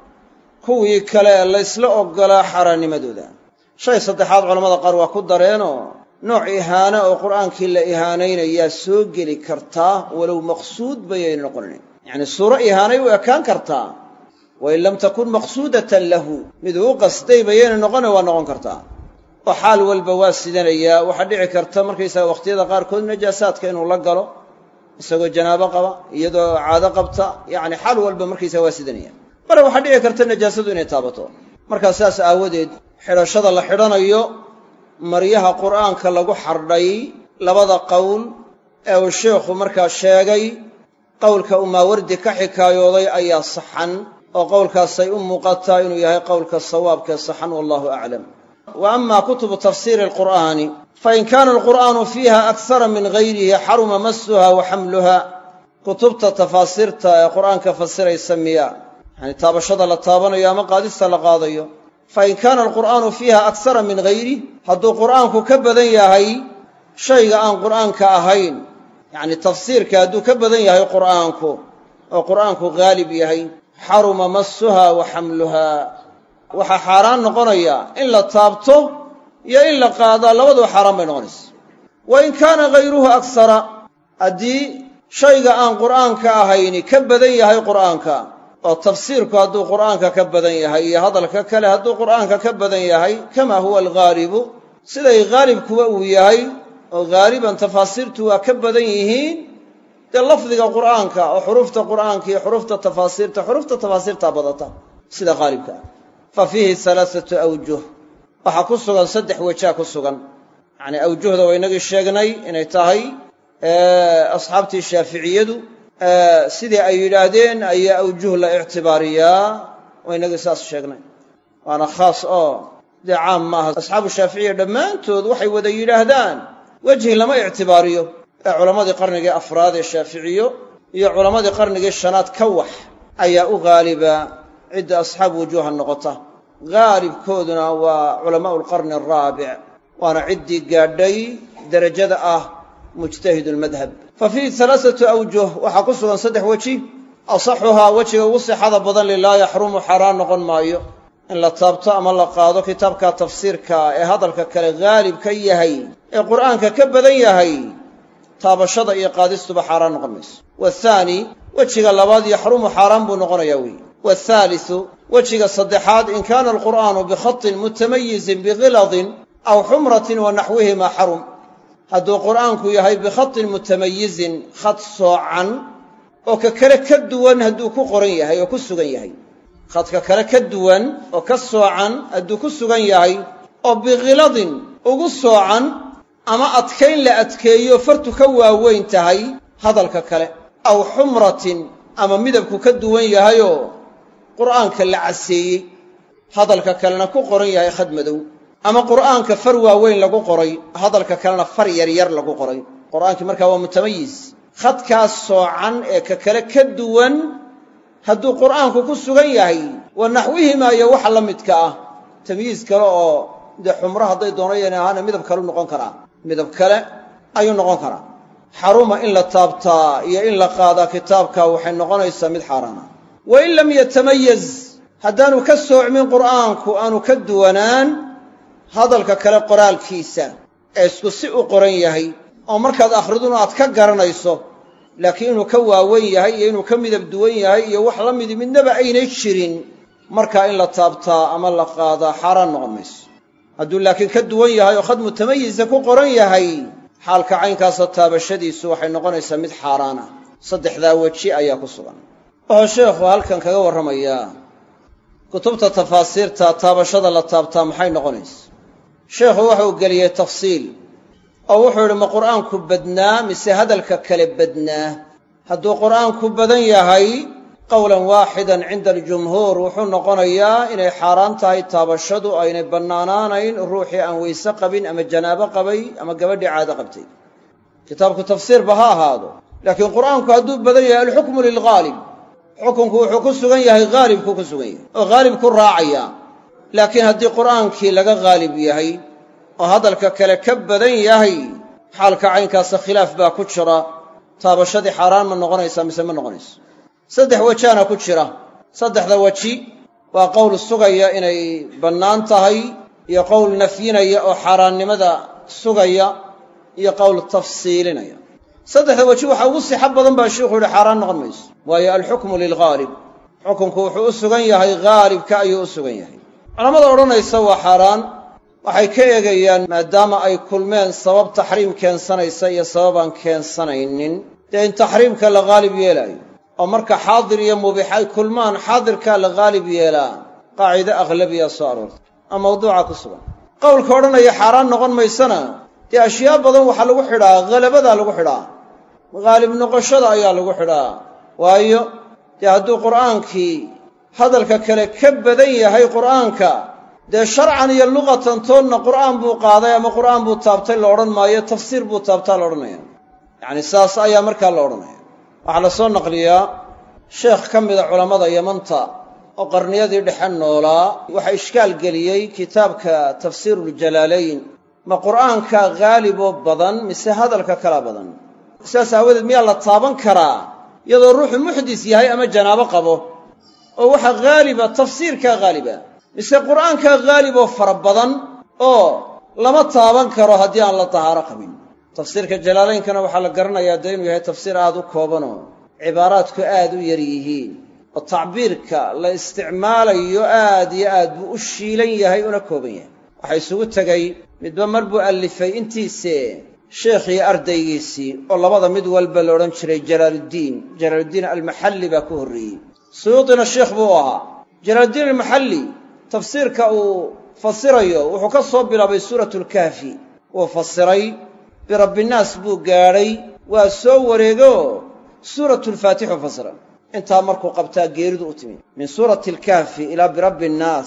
kuwii kale ee laysla oggolaa xaaraannimadooda shay saddexaad culammada qaar waa ku dareenoo nooc ihaano oo qur'aankii la ihaanaynayaa soo geli kartaa walow maqsuud bayayna noqonayn yacnii suuro ihaanay u ekaan kartaa wain lam takun maqsuudatan lahu miduu u qasday bayayna noqona waa noqon kartaa oo xaal walba waa sidanayaa waxaa dhici karta markaysaga wakhtiyada qaarkood najaasaadka inuu la galo isagoo janaabo qaba iyadoo caado qabta yacni xaal walba markaysaga waa sidanaya mare waxaa dhici karta najaasadu inay taabato markaa saas aawadeed xidhashada la xidhanayo maryaha qur'aanka lagu xardhay labada qowl ee uu sheikhu markaa sheegay qowlka uu maawardi ka xikaayooday ayaa saxan oo qowlkaasay u muuqataa inuu yahay qowlka sawaabkee saxan wallahu aclam wa ama kutubu tafsiiri alqur'aani fain kaana alqur'aanu fiiha akhara min gayrihi xaruma masuha wa xamluha kutubta tafaasiirta ee qur'aanka fasiraysa miya yacni taabashada la taabanayo ama qaadista la qaadayo fain kaana alqur'aanu fiiha akhara min gayrih hadduu qur'aanku ka badan yahay shayga aan qur'aanka ahayn yacni tafsiirka hadduu ka badan yahay qur'aanku oo qur'aanku haalib yahay xaruma masuha wa xamluha waxaa xaaraan noqonaya in la taabto iyo in la qaadaa labaduba xaaraan bay noqonaysa wa in kaana hayruhu akhara haddii shayga aan qur'aanka ahayni ka badan yahay qur'aanka oo tafsiirku hadduu qur'aanka ka badan yahay iyo hadalka kale hadduu qur'aanka ka badan yahay kamaa huwa alghaalibu siday haalibkuba uu yahay oo haaliban tafaasiirtu waa ka badan yihiin dee lafdiga qur'aanka oo xuruufta qur'aanka iyo xuruufta tafaasiirta xuruufta tafaasiirtaa badata sida haalibka ah fa fiihi halaathatu awjuh waxaa ku sugan saddex wejaa ku sugan yacnii awjuhda waa inagii sheegnay inay tahay asxaabtii shaaficiyadu sidii ay yidhaahdeen ayaa awjuh la ictibaariyaa waa inagii saas sheegnay waana khaas oo dee caam ma aha asxaabu shaaficiya dhammaantood waxay wada yidhaahdaan wejhi lama ictibaariyo ee culammadii qarnigii afraad ee shaaficiyo iyo culammadii qarnigii shanaad ka wax ayaa u haaliba cidda asxaab wujuuha noqota haalibkooduna waa culamaa'u alqarni alraabic waana ciddii gaadhay derajada ah mujtahid lmadhab fa fiihi halaathatu awjuh waxaa ku sugan saddex weji asaxuhaa wejiga ugu sixada badan li laa yaxrumu xaaraan noqon maayo in la taabto ama la qaado kitaabka tafsiirka ee hadalka kale haalib ka yahay ee qur'aanka ka badan yahay taabashada iyo qaadistuba xaaraan noqon mayso wathaani wejiga labaad yaxrumu xaaraan buu noqonayaa weeye waathaalithu wejiga saddexaad in kaana alqur'aanu bikhatin mutamayizin bikhiladin aw xumratin wa naxwihima xarum hadduu qur'aanku yahay bikhatin mutamayizin khad soocan oo ka kale ka duwan hadduu ku qoran yahay oo ku sugan yahay khadka kale ka duwan oo ka soocan hadduu ku sugan yahay oo bikhiladin ugu soocan ama adkayn la adkeeyo fartu ka waaweyn tahay hadalka kale aw xumratin ama midabku ka duwan yahayoo qur'aanka la caseeyey hadalka kalena ku qoran yahay khad madow ama qur'aanka far waaweyn lagu qoray hadalka kalena far yaryar lagu qoray qur'aankii markaa waa mutamayiz khadkaas soocan ee ka kale ka duwan hadduu qur'aanku ku sugan yahay wa naxwihimaa iyo waxa la midka ah tamyiiz kale oo dee xumro hadday doonayeen ahaana midab kale u noqon karaa midab kale ayuu noqon karaa xaruma in la taabtaa iyo in la qaadaa kitaabka waxay noqonaysaa mid xaaraana wa in lam yatamayaz haddaanu ka soocmin qur'aanku aanu ka duwanaan hadalka kale qoraalkiisa ee isku si u qoran yahay oo markaad akhriduna aad ka garanayso laakiin inuu ka waawen yahay iyo inuu ka midab duwan yahay iyo wax la midi midnaba aynay jirin markaa in la taabtaa ama la qaadaa xaaraan noqon mayso hadduu laakiin ka duwan yahay oo khad mutamayisa ku qoran yahay xaalka caynkaasoo taabashadiisu waxay noqonaysaa mid xaaraan ah. saddexdaa weji ayaa ku sugan. wuxuu sheekhu halkan kaga warramayaa kutubta tafaasiirta taabashada la taabtaa maxay noqonaysa. sheekhu waxa uu geliyey tafsiil oo wuxuu yidhi ma qur'aanku badnaa mise hadalka kale badnaa. hadduu qur'aanku badan yahay qowlan waaxidan cinda aljumhuur wuxuu noqonayaa inay xaaraan tahay taabashadu aynay bannaanaanayn ruuxii aan weyse qabin ama janaabo qabay ama gabadhii caado qabtay. kitaabku tafsiirba ha ahaado, laakiin qur'aanku hadduu badan yahay alxukmu lilghaalib, xukunku wuxuu ku sugan yahay haalibkuu ku sugan yahay oo haalibku raacaya. laakiin haddii qur'aankii laga haalib yahay oo hadalka kale ka badan yahay, xaalka caynkaasa khilaaf baa ku jira. taabashadii xaaraan ma noqonaysaa mise ma noqonayso? saddex wajaana ku jira. saddexda waji waa qowl sugaya inay bannaan tahay, iyo qowl nafyinaya oo xaaraannimada sugaya, iyo qowl tafsiilinaya. saddexda waji waxa ugu sixo badan baa sheikhu yidhi xaaraan noqon mayso, waayo alxukmu lilghaalib, xukunku wuxuu u sugan yahay haalibka ayuu u sugan yahay. culammada odhanaysa waa xaaraan waxay ka eegayaan maadaama ay kulmeen sabab taxriim keensanaysa iyo sabab aan keensanaynin, dee in taxriimka la haalib yeelaayo oo marka xaadir iyo mubiix ay kulmaan xaadirkaa la haalib yeelaa qaacido aghlabiya soo aroortay oo mawduuca ku sugan. qowlka odhanaya xaaraan noqon maysana dee ashyaa badan waxaa lagu xidhaa halabadaa lagu xidhaa, haalib noqoshada ayaa lagu xidhaa. waayo dee hadduu qur'aankii hadalka kale ka badan yahay qur'aanka, dee sharcan iyo luqatan toonna qur'aan buu qaaday ama qur'aan buu taabtay la odhan maayo, tafsiir buu taabtaa la odhanaya. yacni saas ayaa markaa la odhanaya. waxaa la soo naqliyaa sheekh ka mida culammada yamanta oo qarniyadii dhexe noolaa waxaa ishkaal geliyey kitaabka tafsiiruljalaalayn, ma qur'aanka haaliboo badan mise hadalka kala badan. sidaas aawadeed miyaa la taaban karaa iyadoo ruuxu muxdis yahay ama janaabo qabo, oo waxa haaliba tafsiirkaa haaliba, mise qur'aankaa haalib oo fara badan oo lama taaban karo haddii aan la tahaaro qabin. tafsiirka jalaalaynkana waxaa la garanayaa dee inuu yahay tafsiir aad u koobanoo cibaaraadku aad u yar yihiin, oo tacbiirka la isticmaalayo aad iyo aad buu u shiilan yahay una kooban yahay. waxaa isugu tegay midba mar buu allifay intiise sheekhii ardaygiisii oo labada mid walba la odhan jiray jalaaluddiin jalaaluddiin almaxalli baa ku horreeyey. suyuutina sheekh buu ahaa. jalaaluddiin almaxalli tafsiirka uu fasirayo wuxuu ka soo bilaabay suuratulkahfi, wuu fasiray, birabbinnaas buu gaadhay, waa soo wareego suuratulfaatixu fasira. intaa markuu qabtaa geeridu u timi, min suurati alkahfi ilaa birabbi nnaas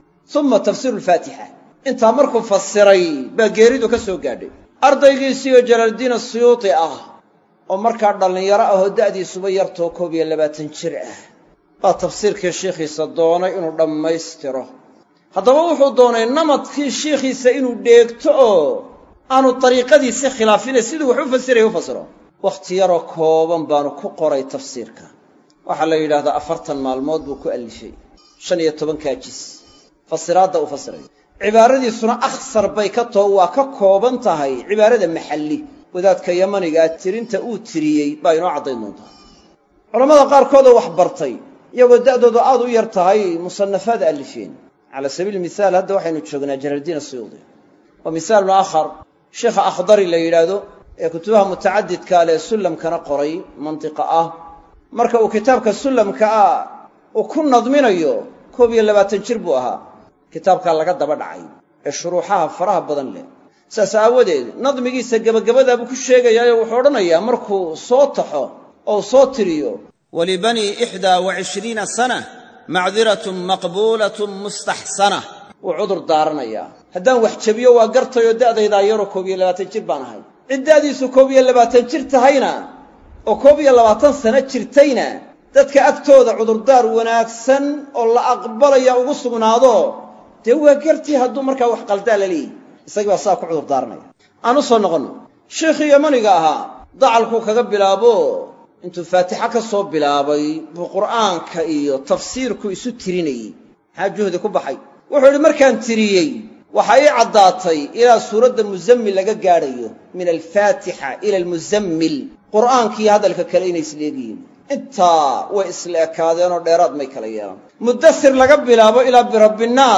uma tafsiiru alfaatixa. intaa markuu fasiray baa geeridu ka soo gaadhay. ardaygiisiioo jalaaluddiin asuyuuti ah oo markaa dhallinyaro ah oo da'diisuba yartoo koob iyo labaatan jir ah baa tafsiirkii shiikhiisa doonay inuu dhammaystiro. haddaba wuxuu doonay namadkii shiikhiisa inuu dheegto oo aanu dariiqadiisi khilaafine siduu wax u fasiraya u fasiro. wakhti yaroo kooban baanu ku qoray tafsiirka. waxaa la yidhaahdaa afartan maalmood buu ku allifay, shan iyo tobankaa jis fasiraadda uu fasirayo. cibaaradiisuna akhsar bay ka too waa ka kooban tahay cibaarada maxalli. wadaadka yamanigaa tirinta uu tiriyey baa inoo caddayn doontaa. culammada qaarkoodoo wax bartay iyagoo da'doodu aad u yar tahay musannafaad allifeen. calaa sabiili mihaal hadda waxaynu joognaa jalaaluddiin asuyuudi. wa misaalun aakhar sheekha akhdari la yidhaahdo ee kutubaha mutacadidka leh sullamkana qoray mantiqa ah, marka uu kitaabka sullamka ah uu ku nadminayo koob iyo labaatan jir buu ahaa. kitaabkaa laga daba dhacay ee shuruuxaha faraha badan leh. saas aawadeed nadmigiisa gebagabadaabuu ku sheegayaayo wuxuu odhanayaa markuu soo taxo oo soo tiriyo walibanii ixdaa wa cishriina sana macdiratun maqbuulatun mustaxsana, wuu cudur daaranayaa. haddaan wax jabiyo waa gartayoo da'daydaa yaroo koob iyo labaatan jir baan ahay. cid da'diisu koob iyo labaatan jir tahayna oo koob iyo labaatan sano jirtayna dadka agtooda cudurdaar wanaagsan oo la aqbalaya ugu sugnaado dee waa gartii hadduu markaa wax qaldaa la leeyihi. isagii baa saa ku cudur daaranaya. aan u soo noqonno sheikhii yamaniga ahaa dacalkuu kaga bilaabo intuu faatixa ka soo bilaabay buu qur'aanka iyo tafsiirku isu tirinayey. maxaa juhdi ku baxay? wuxuu idhi markaan tiriyey waxaa ii caddaatay ilaa suuradda muzammil laga gaadhayo, min alfaatixa ila almuzammil, qur'aankii hadalka kale inay isleegiyiin. intaa way isla ekaadeenoo dheeraad may kala yeelan. muddasir laga bilaabo ilaa birabbinnaas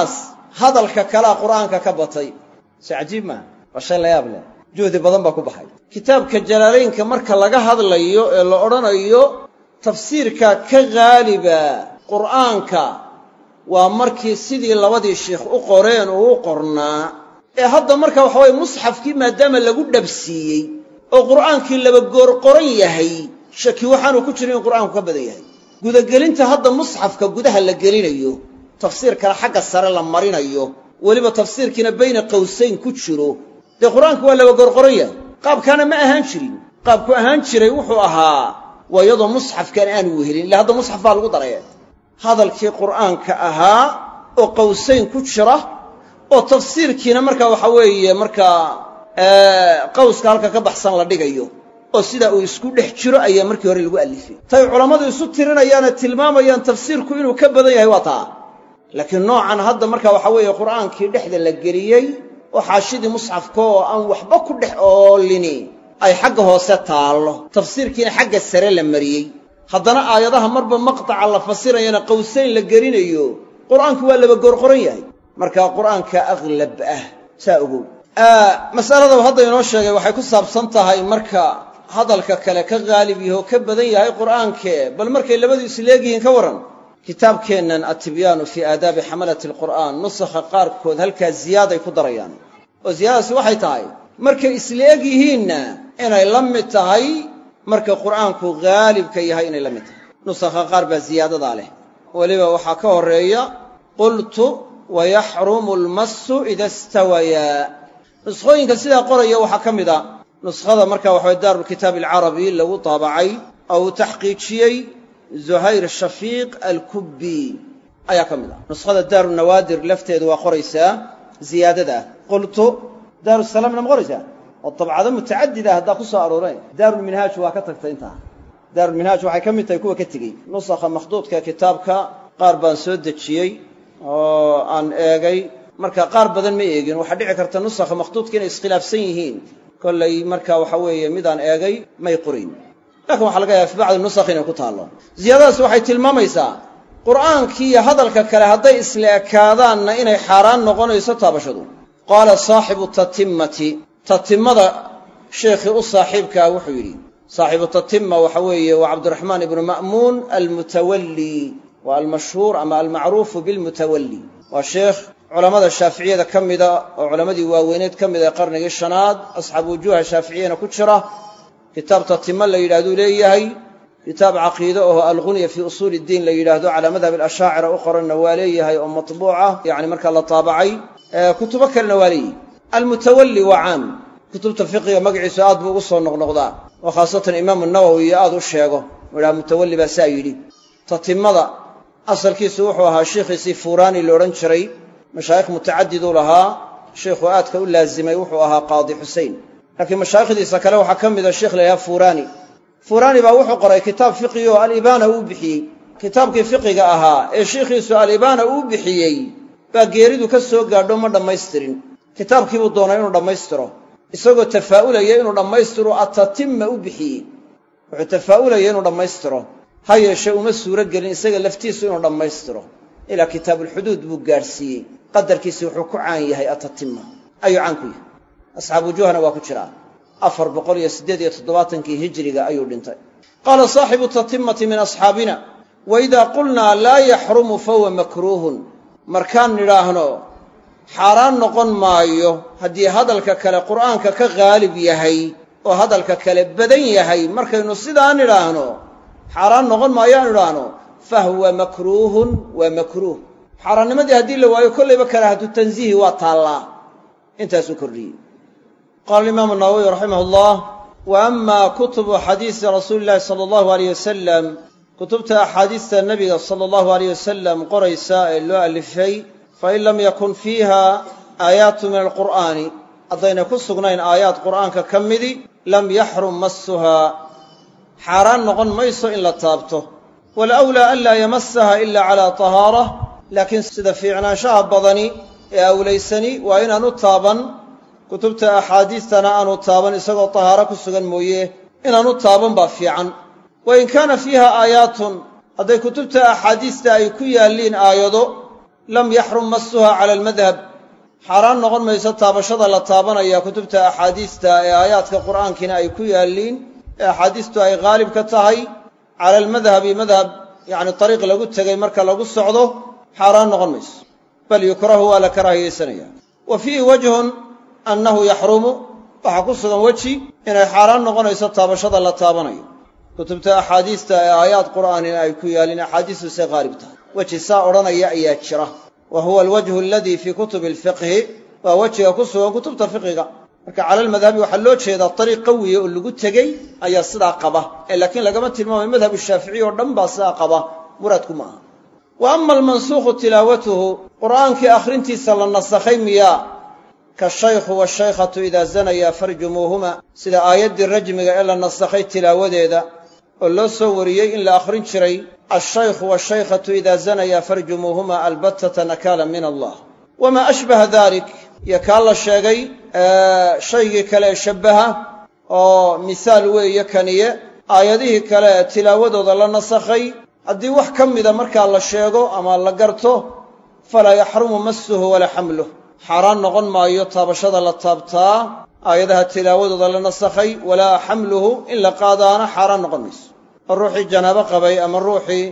hadalka kala qur'aanka ka batay si cajiib ma washay la yaab leh juhdi badan ba ku baxay kitaabka jalaalaynka marka laga hadlayo ee la oranayo tafsiirka ka gaaliba qur'aanka waa markii sidii labadii sheekh u qoreen oo u qornaa ee hadda marka waxa way musxafkii maadaama lagu dhabsiiyey oo qur'aankii laba goor qoran yahay shaki waxaanu ku jirin in qur'aanku ka badan yahay gudagelinta hadda musxafka gudaha la gelinayo tafsiirkana xagga sare la marinayo waliba tafsiirkiina bayna qowsayn ku jiro de qur'aanku waa laba goor qoran yahay qaabkana ma ahaan jirin qaabku ahaan jiray wuxuu ahaa wayado musxafkan aan wehelin ila hadda musxaf baa lagu daray hadalkii qur'aanka ahaa oo qowsayn ku jira oo tafsiirkiina marka waxa weeye marka ee qowska halka ka baxsan la dhigayo oo sida uu isku dhex jiro ayaa markii hore lagu alifay tay culimadu isu tirinayaan tilmaamayaan tafsiirku inuu ka badan yahay waa taa laakiin noocan hadda marka waxa weeye qur'aankii dhexda la geliyay oo xaashidii musxafka oo aan waxba ku dhex oolini ay xagga hoose taalo tafsiirkiina xagga sare la mariyay haddana aayadaha marba maqtaca la fasirayana qowsayn la gelinayo qur'aanku waa laba goor qoran yahay marka qur'aanka aqlab ah saa ogow mas'alada hadda inoo sheegay waxay ku saabsan tahay marka hadalka kale ka qaalib yahay ka badan yahay qur'aanka bal markay labadu isleegihiin ka waran kitaabkeennan at-tibyaanu fi aadaabi xamalati al-qur'aan nusakha qaarkood halkaa ziyaaday ku darayaan oo ziyaadadaasi waxay tahay markay isleegihiinna inay la mid tahay marka qur'aanku qaalibka yahay inay la mid tahay nusakha qaar baa ziyaadadaa leh waliba waxaa ka horeeya qultu wa yaxrumu al-massu ida istawaya nuskhooyinka sidaa qoraya waxaa ka mid a nuskhada marka waxa daarul kitaab al-arabi lagu taabacay oo taxqiijiyay zuhayr shafiiq al-kubbi ayaa ka mid a nuskhada daarul nawaadir lafteedu waa qoraysaa ziyaadada qultu daaru salaamna ma qoraysaa oo tabcada mutacaddida hadda ku soo arooreen daarul minhaaj waa ka tagtay inta daarul minhaaj waxay ka mid tahay kuwa ka tagay nusakha makhdudka kitaabka qaar baan soo dejiyay oo aan eegay marka qaar badan ma eegin waxa dhici karta nusakha makhdudka inay iskhilaafsan yihiin kollay marka waxa weeye midaan eegay may qorin laakiin waxa laga yaabaa bacd nusakh inay ku taalo ziyadadaas waxay tilmaamaysaa qur'aankii hadalka kale hadday isla ekaadaanna inay xaaraan noqonayso taabashadu qaala saaxibu tatimmati tatimada sheekhi u saaxiibka wuxuu yiri saaxibu tatimma waxa weeye waa cabdiraxmaan ibn ma'muun al-mutawalli wa al-mashhuur ama al-ma'ruf bil mutawalli wa sheekh culamada shaafiiciyada kamida oo culamadii waaweyneed kamida qarnigii shanaad asxaabu wujuha shaafiiciyana ku jira kitaab tatimma la yiraahdo leeyahay kitaab aqeedo oo al-ghunya fi usul ad-din la yiraahdo ala madhhab al-ash'ari oo qoran waa leeyahay oo matbuuca yaani marka la taabacay kutubo kalena waa leeyahay al-mutawalli wa 'am kutubta fiqhiga magaciisa aad buu ugu soo noqnoqdaa oo khaasatan imaam an-nawawi aad u sheego wala mutawalli ba saayidi tatimada asalkiisu wuxuu ahaa sheekhiisi furani la oran jiray mashaayikh mutaaddid lahaa sheekhu aadka u laazimay wuxuu ahaa qaadi Hussein laakiin mashaayikhdiisa kale waxa kamid ah sheekh la furani furani baa wuxuu qoray kitaab fiqhi oo al-ibana uu bixiyay kitaabkii fiqhiga ahaa ee sheekhiisu al-ibana uu bixiyay baa geeridu ka soo gaadho ma dhammaystirin kitaabkii uu doonay inuu dhammaystiro isagoo tafaa'ulaya inuu dhammaystiro at-tatimma u bixiyay wuxuu tafaa'ulaya inuu dhammaystiro ha yeeshee uma suura gelin isaga laftiisu inuu dhammaystiro ila kitaabul xuduud buu gaarsiiyay qadarkiisa wuxuu ku caan yahay at-tatimma ayuu caan ku yahay asxaabu wujuhana waa ku jiraa afar boqol iyo siddeed iyo toddobaatan-kii hijriga ayuu dhintay qaala saaxibu tatimmati min asxaabina wa idha qulna la yahrumu fa huwa makruhun markaan nidhaahno xaaraan noqon maayo haddii hadalka kale qur'aanka ka qaalib yahay oo hadalka kale badan yahay markaynu sidaa nidhaahno xaaraan noqon maayo aan nidhaahno fa huwa makruhun wa makruh xaaraannimadii haddii la waayo kollayba karaahatu tanziihi waa taallaa intaasuu kordhiyey qaala imaamu nawawi raximahullah wa ama kutubu xadiisi rasuuli llahi sala allahu alayh wasalam kutubta axaadiista nabiga sala allahu alayh wasalam qoraysa ee loo alifay fain lam yakun fiiha aayaatu min alqur'aani haddayna ku sugnayn aayaad qur'aanka ka midi lam yaxrum massuhaa xaaraan noqon mayso in la taabto walawlaa an laa yamassaha ila calaa tahaarah laakiin sida fiicnaanshaha badani ee awlaysani waa inaanu taaban kutubta axaadiistana aanu taaban isagoo tahaaro ku sugan mooye inaanu taaban baa fiican wa in kaana fiiha aayaatun hadday kutubta axaadiista ay ku yaalliin aayado lam yaxrum masuha cala almadhab xaaraan noqon mayso taabashada la taabanaya kutubta axaadiista ee aayaadka qur'aankiina ay ku yaalliin ee axaadiistu ay qaalib ka tahay cala almadhabi madhab yacni dariiq lagu tegay marka lagu socdo xaaraan noqon mayso bal yukrahu waa la karaahiyeysanaya wa fiihi wajhun annahu yaxrumu waxaa ku sugan weji inay xaaraan noqonayso taabashada la taabanayo kutubta axaadiista ee aayaad qur'aanina ay ku yaalliin axaadiistu say qaalib tahay weji saa odhanaya ayaa jira wa huwa alwajhu aladii fii kutubi alfiqhi waa wejiga ku sugan kutubta fiqiga marka cala almadhabi waxaa loo jeedaa dariiq qawiya oo lagu tegey ayaa sidaa qaba ee laakiin lagama tilmaamayo madhab shaaficiy oo dhan baa sidaa qaba muraadku ma aha wa ama almansuukhu tilaawatuhu qur'aankii akhrintiisa la nasakhay miyaa kashaykhu washaykhatu idaa zanaya farjumuuhuma sida aayaddii rajmiga ee la nasakhay tilaawadeeda oo loo soo wariyey in la akhrin jiray alshaykhu washaykhatu idaa zanaya farjumuuhuma albattata nakaalan min allah wamaa ashbaha dalik iyo kaa la sheegay shaygii kale ee shabbaha oo mihaal weeye kaniye aayadihii kale ee tilaawadooda la nasakhay haddii wax ka mida markaa la sheego ama la garto falaa yaxrumu masuhu walaa xamluh xaaraan noqon maayo taabashada la taabtaa aayadaha tilaawadooda la nasakhay walaa xamluhu in la qaadaana xaaraan noqon mayso oo ruuxii janaabo qabay ama ruuxii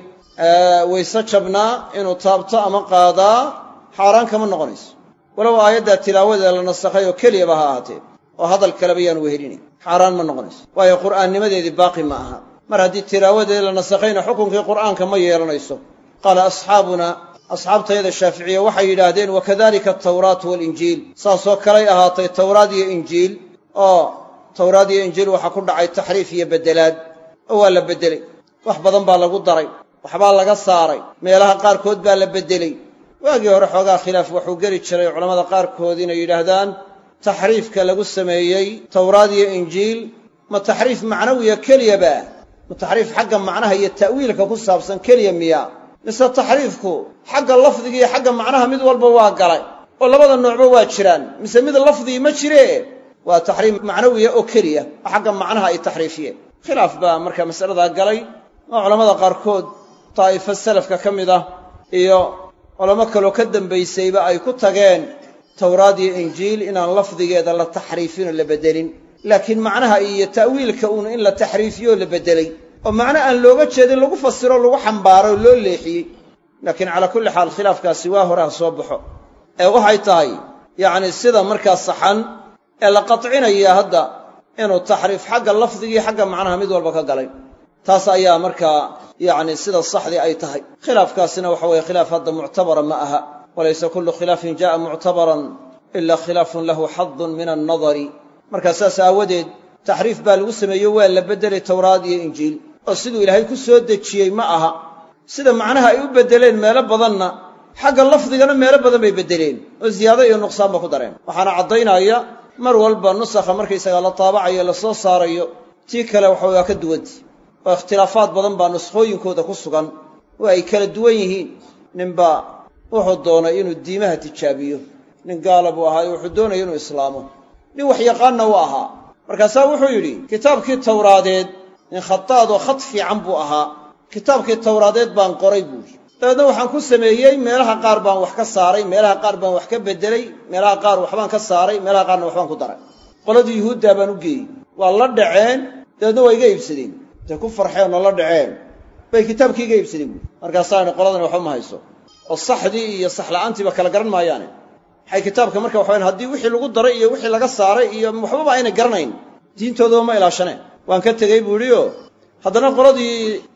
wayse jabnaa inuu taabto ama qaadaa xaaraan kama noqonayso walow aayaddaa tilaawadeeda la nasakhay oo keliyaba ha ahaatee oo hadal kaleba yaanu wehelinayn xaaraan ma noqonayso waayo qur'aannimadeedii baaqi ma aha mar haddii tilaawadeeda la nasakhayna xukunkii qur'aanka ma yeelanayso qaala asxaabuna asxaabtayada shaaficiya waxay yidhaahdeen wakadalika altawraatu waalinjiil saasoo kalay ahaatay tawraad iyo injiil oo tawraad iyo injiil waxaa ku dhacay taxriif iyo beddelaad oo waa la beddelay wax badan baa lagu daray waxbaa laga saaray meelaha qaarkood baa la beddelay waagii hore xoogaa khilaaf wuxuu geli jiray culammada qaarkood inay yidhaahdaan taxriifka lagu sameeyey tawraad iyo injiil ma taxriif macnawiya keliyaba ma taxriif xagga macnaha iyo ta'wiilka ku saabsan keliya miya mise taxriifku xagga lafdiga iyo xagga macnaha mid walba waa galay oo labada noocba waa jiraan mise mid lafdigi ma jiree waa taxriif macnawiya oo keliya oo xagga macnaha ay taxriifiyeen khilaaf baa markaa masaladaa galay oo culammada qaarkood daa'ifo salafka ka mid ah iyo culamo kaloo ka dambaysayba ay ku tageen tawraad iyo injiil inaan lafdigeeda la taxriifin oo la beddelin laakiin macnaha iyo ta'wiilka uun in la taxriifiyo oo la beddelay oo macno aan looga jeedin lagu fasiro o lagu xambaaray oo loo leexiyey laakiin calaa kulli xaal khilaafkaasi waa hore ha soo baxo ee waxay tahay yacni sida markaa saxan ee la qatcinaya hadda inuu taxriif xagga lafdigii xagga macnaha mid walba ka galay taas ayaa markaa yacni sida saxdii ay tahay khilaafkaasina waxa weeye khilaaf hadda muctabara ma aha walaysa kullu khilaafin jaa'a muctabaran ilaa khilaafun lahu xadun min annadari markaa saas aawadeed taxriif baa lagu sameeyo waa la beddelay tawraad iyo injiil oo siduu ilaahay ku soo dejiyey ma aha sida macnaha ay u beddeleen meelo badanna xagga lafdigana meelo badan bay beddeleen oo ziyaado iyo nuqsaanba ku dareen waxaana caddaynaya mar walba nusakha markaysagaa la taabacayo la soo saarayo tii kale waxa waa ka duwanti oo ikhtilaafaad badan baa nuskhooyinkooda ku sugan oo ay kala duwan yihiin ninbaa wuxuu doonay inuu diimaha tijaabiyo nin gaala buu ahaa wuxuu doonaya inuu islaamo nin wax yaqaanna u ahaa markaasaa wuxuu yidhi kitaabkii tawraadeed nin khataad oo khad fiican buu ahaa kitaabkii tawraadeed baan qoray buuhi dabeedna waxaan ku sameeyey meelaha qaar baan wax ka saaray meelaha qaar baan wax ka beddelay meelaha qaar waxbaan ka saaray meelaha qaarna waxbaan ku daray qoladii yuhuuddaa baan u geeyey waa la dhaceen dabeedna waa iga iibsadeen intay ku farxeen oo la dhaceen bay kitaabkii iga iibsadeen buui markaasaani qoladani waxba ma hayso oo saxdii iyo saxla'aantiiba kala garan maayaane maxay kitaabka marka waxawayan haddii wixii lagu daray iyo wixii laga saaray iyo waxbaba aynay garanayn diintoodaba ma ilaashaneen waan ka tegey buu idhi oo haddana qoladii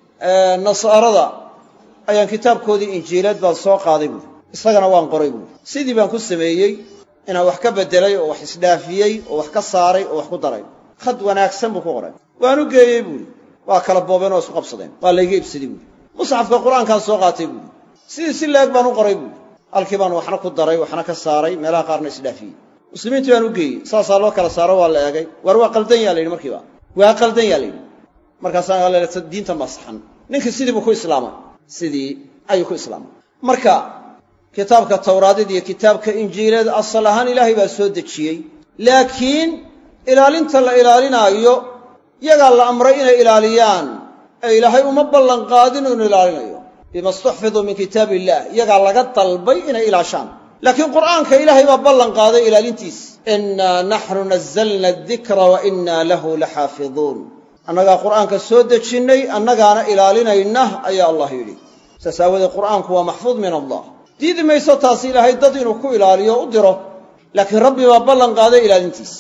nasaarada ayaan kitaabkoodii injiileed baan soo qaaday buui isagana waan qoray buui sidii baan ku sameeyey inaan wax ka beddelay oo wax isdhaafiyey oo wax ka saaray oo wax ku daray khad wanaagsan buu ku qoray waan u geeyey buuhi waa kala boobeen oo isku qabsadeen waa layga ibsaday buui musxafka qur-aankaan soo qaatay buui sidii si leeg baan u qoray buui halkii baan waxna ku daray waxna ka saaray meelaha qaarna isdhaafiyey muslimiintii baan u geeyey saasaa loo kala saaro waa la eegay war waa qaldan yaa la yidhi markiiba waa qaldan yaa la yidhi markaasaa diintan baa saxan ninkii sidii buu ku islaamay sidii ayuu ku islaamay marka kitaabka tawraadeed iyo kitaabka injiileed asal ahaan ilaahay baa soo dejiyey laakiin ilaalinta la ilaalinaayo yagaa la amray inay ilaaliyaan ee ilaahay uma ballan qaadin inuu ilaalinayo bima istuxfiduu min kitaabi illah iyagaa laga dalbay inay ilaashaan laakiin qur'aanka ilaahay baa ballan qaaday ilaalintiis innaa naxnu nazzalna adikra wa innaa lahu laxaafiduun annagaa qur'aanka soo dejinnay annagaana ilaalinayna ayaa allah yidhi saas aawadeed qur'aanku waa maxfuud min allah diidi mayso taasi ilaahay dad inuu ku ilaaliyo u diro laakiin rabbi baa ballan qaaday ilaalintiis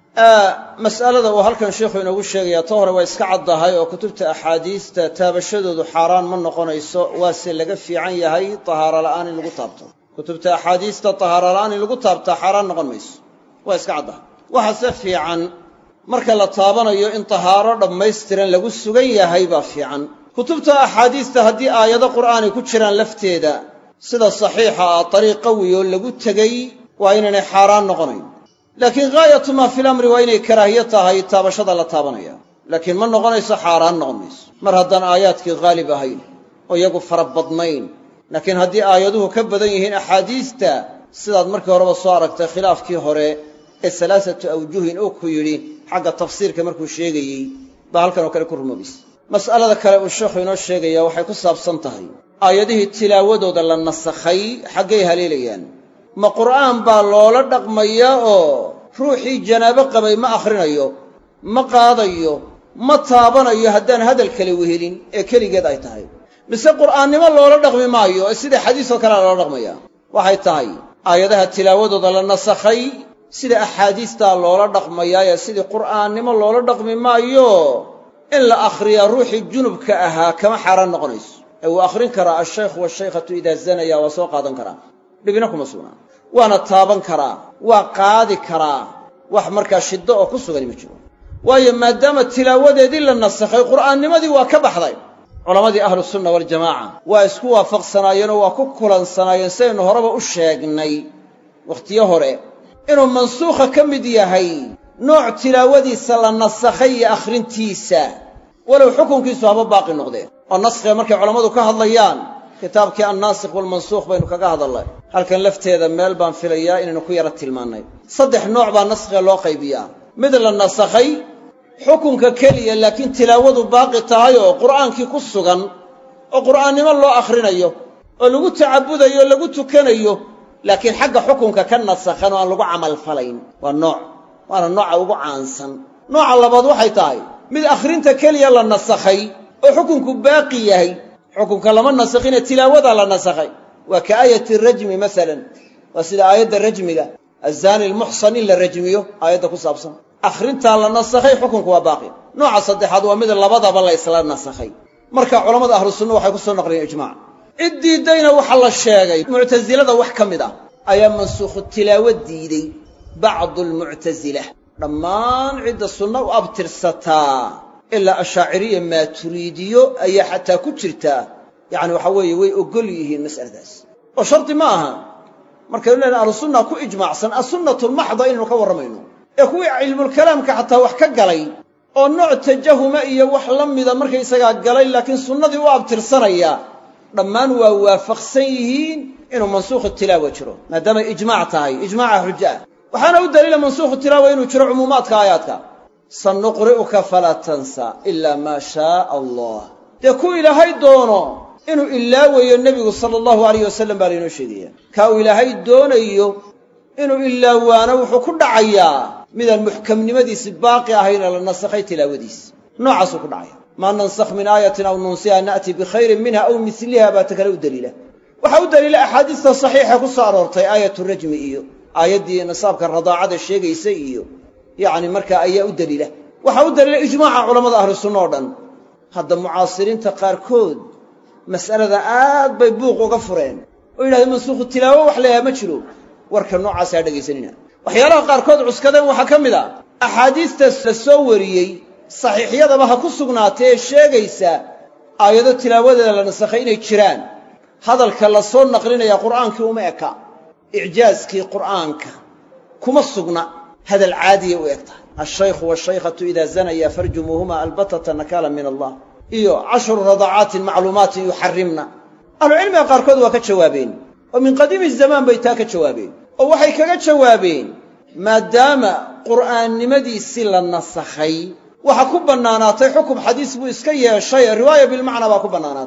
mas'alada uu halkan sheikhu inoogu sheegaya ta hore waa iska caddahay oo kutubta axaadiista taabashadoodu xaaraan ma noqonayso waase laga fiican yahay tahaaro la'aan in lagu taabto kutubta axaadiista tahaaro la'aan in lagu taabtaa xaaraan noqon mayso waa iska caddahay waxaase fiican marka la taabanayo in tahaaro dhammaystiran lagu sugan yahay baa fiican kutubta axaadiista haddii aayado qur'aani ku jiraan lafteeda sida saxiixa ah dariiq qawi oo lagu tegey waa inaynay xaaraan noqonayn laakiin gaayatu maa fil amri waa inay karaahiyo tahay taabashada la taabanaya laakiin ma noqonayso xaaraan noqon mayso mar haddaan aayaadkii haalib ahayn oo iyagu fara badnayn laakiin haddii aayaduhu ka badan yihiin axaadiista sidaad markii horeba soo aragtay khilaafkii hore ee salaasatu awjuhin uu ku yidhi xagga tafsiirka markuu sheegayey baa halkan oo kale ku rumoobaysa mas'alada kale uu sheekhu inoo sheegaya waxay ku saabsan tahay aayadihii tilaawadooda la nasakhay xaggay haleelayaan ma qur'aan baa loola dhaqmayaa oo ruuxii janaabo qabay ma akhrinayo ma qaadayo ma taabanayo haddaan hadal kale wehelin ee keligeed ay tahay mise qur'aannimo loola dhaqmi maayo ee sida xadiisoo kalea loola dhaqmaya waxay tahay aayadaha tilaawadooda la nasakhay sida axaadiistaa loola dhaqmayaa ee sidii qur'aannimo loola dhaqmi maayo in la akhriyaa ruuxii junubka ahaa kama xaaraan noqonayso ee wuu akhrin karaa ashaykhu waashaykhatu idaa zanaya waa soo qaadan karaa dhibina kuma sugnaa waana taaban karaa waa qaadi karaa wax markaa shiddo oo ku sugani ma jiro waayo maadaama tilaawadeedii la nasakhay qur'aannimadii waa ka baxday culammadii ahlusunna waljamaaca waa isku waafaqsanaayeenoo waa ku kulansanaayeen sidaynu horeba u sheegnay wakhtiyo hore inuu mansuukha ka mid yahay nooc tilaawadiisa la nasakhay iyo akhrintiisa walow xukunkiisu haba baaqi noqdeen oo naskhiga markay culammadu ka hadlayaan kitaabkii annaasikh walmansuukh baynu kaga hadalnay halkan lafteeda meel baan filayaa inaynu ku yara tilmaannay saddex nooc baa naskhiga loo qaybiyaa mid la nasakhay xukunka keliya laakiin tilaawadu baaqi tahay oo qur'aankii ku sugan oo qur'aannimo loo akhrinayo oo lagu tacabudayo o lagu tukanayo laakiin xagga xukunka ka nasakhan oo aan lagu camal falayn waa nooc waana nooca ugu caansan nooca labaad waxay tahay mid akhrinta keliya la nasakhay oo xukunku baaqi yahay xukunka lama nasakhine tilaawadaa la nasakhay waa ka aayati rajmi masalan waa sida aayadda rajmiga azaani almuxsan in la rajmiyo aayadda ku saabsan akhrintaa la nasakhay xukunku waa baaqi nooca saddexaad waa mid labadaba la isla nasakhay marka culammada ahlu sunna waxay ku soo naqliyeen ijmaac cid diiddayna waxa la sheegay muctasilada wax ka mid ah ayaa mansuukhu tilaawo diiday bacdu almuctasila dhammaan cidda sunna u abtirsataa ilaa ashaaciriya maaturiidiyo ayaa xataa ku jirtaa yacni waxa weeye way ogol yihiin mas'aladaas oo shardi ma aha markaynu leena ahlu sunna ku ijmaacsan assunnatu lmaxda inaynu ka warramayno ee kuwii cilmulkalaamka xataa wax ka galay oo nooc tajahuma iyo wax la mida markaysagaa galay laakiin sunnadii u abtirsanaya dhammaan waa waafaqsan yihiin inuu mansuukhu tilaawa jiro maadaamay ijmaac tahay ijmaaca xuja ah waxaana u daliila mansuukhu tilaawa inuu jiro cumuumaadka aayaadka sanuqri'uka falaa tansa ilaa maa shaaa allah dee ku ilaahay doono inuu ilaawayo nebigu sala allahu alayh wasalam baa laynoo sheegaya kaa uu ilaahay doonayo inuu ilaawaano wuxuu ku dhacayaa midaan muxkamnimadiisi baaqi ahayna la nasakhay tilaawadiisi noocaasuu ku dhacaya maa nansakh min aayatin aw nunsiha na'ti bikhayrin minha aw misliha baa ta kale u daliila waxaa u daliila axaadiista saxiixa ku soo aroortay aayatu rajmi iyo aayaddii nisaabka radaacada sheegaysa iyo yacni markaa ayaa u daliila waxaa u daliila ijmaaca culammada ahlu sunna oo dhan hadda mucaasiriinta qaarkood mas'alada aad bay buuq uga fureen oo yidhahdeen mansuukhu tilaawo wax leeyaha ma jiro warka noocaasa ha dhegaysanina waxyaalaha qaarkood cuskadeen waxaa ka mid a axaadiistaas la soo wariyey saxiixyadaba ha ku sugnaatee ee sheegaysa aayado tilaawadeeda la nasakhay inay jiraan hadalka la soo naqlinaya qur'aankii uma eka icjaaskii qur'aanka kuma sugna hadal caadiya u eg tahay alshaykhu waashaykhatu idaa zanaya farjumuuhuma albatata nakaalan min allah iyo cashru radacaatin macluumaatin yuxarrimna ahlucilmiga qaarkood waa ka jawaabeen oo min qadiimi zamaan bay taa ka jawaabeen oo waxay kaga jawaabeen maadaama qur'aannimadiisii la nasakhay waxa ku bannaanaatay xukum xadiis buu iska yeeshay riwaaya bilmacnaa baa ku bannaanaatay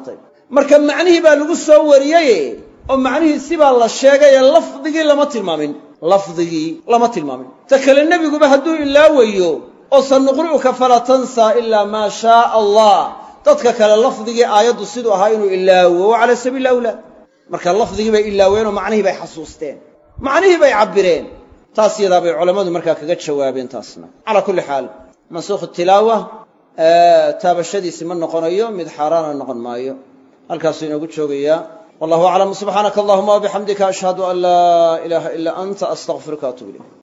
marka macnihii baa lagu soo wariyay oo macnihii sibaa la sheegay lafdigii lama tilmaamin lafdigii lama tilmaamin ta kale nabiguba hadduu ilaawayo oo sanuqri'uka fala tansa illa ma shaa Allah dadka kale lafdigii aayadu sidoo ahaa inuu ilaawo ala sabiil awla marka lafdigii bay ilaaween oo macnihii bay xasuusteen macnihii bay cabireen taas iyada bay culimadu markaa kaga jawaabeen taasna ala kulli xaal mansukh tilaawa taabashadiisi ma noqonayo mid xaraana noqon maayo halkaas inoogu joogaya wallahu a'lam subhanaka allahumma wa bihamdika ashhadu an la ilaha illa anta astaghfiruka wa atubu ilayk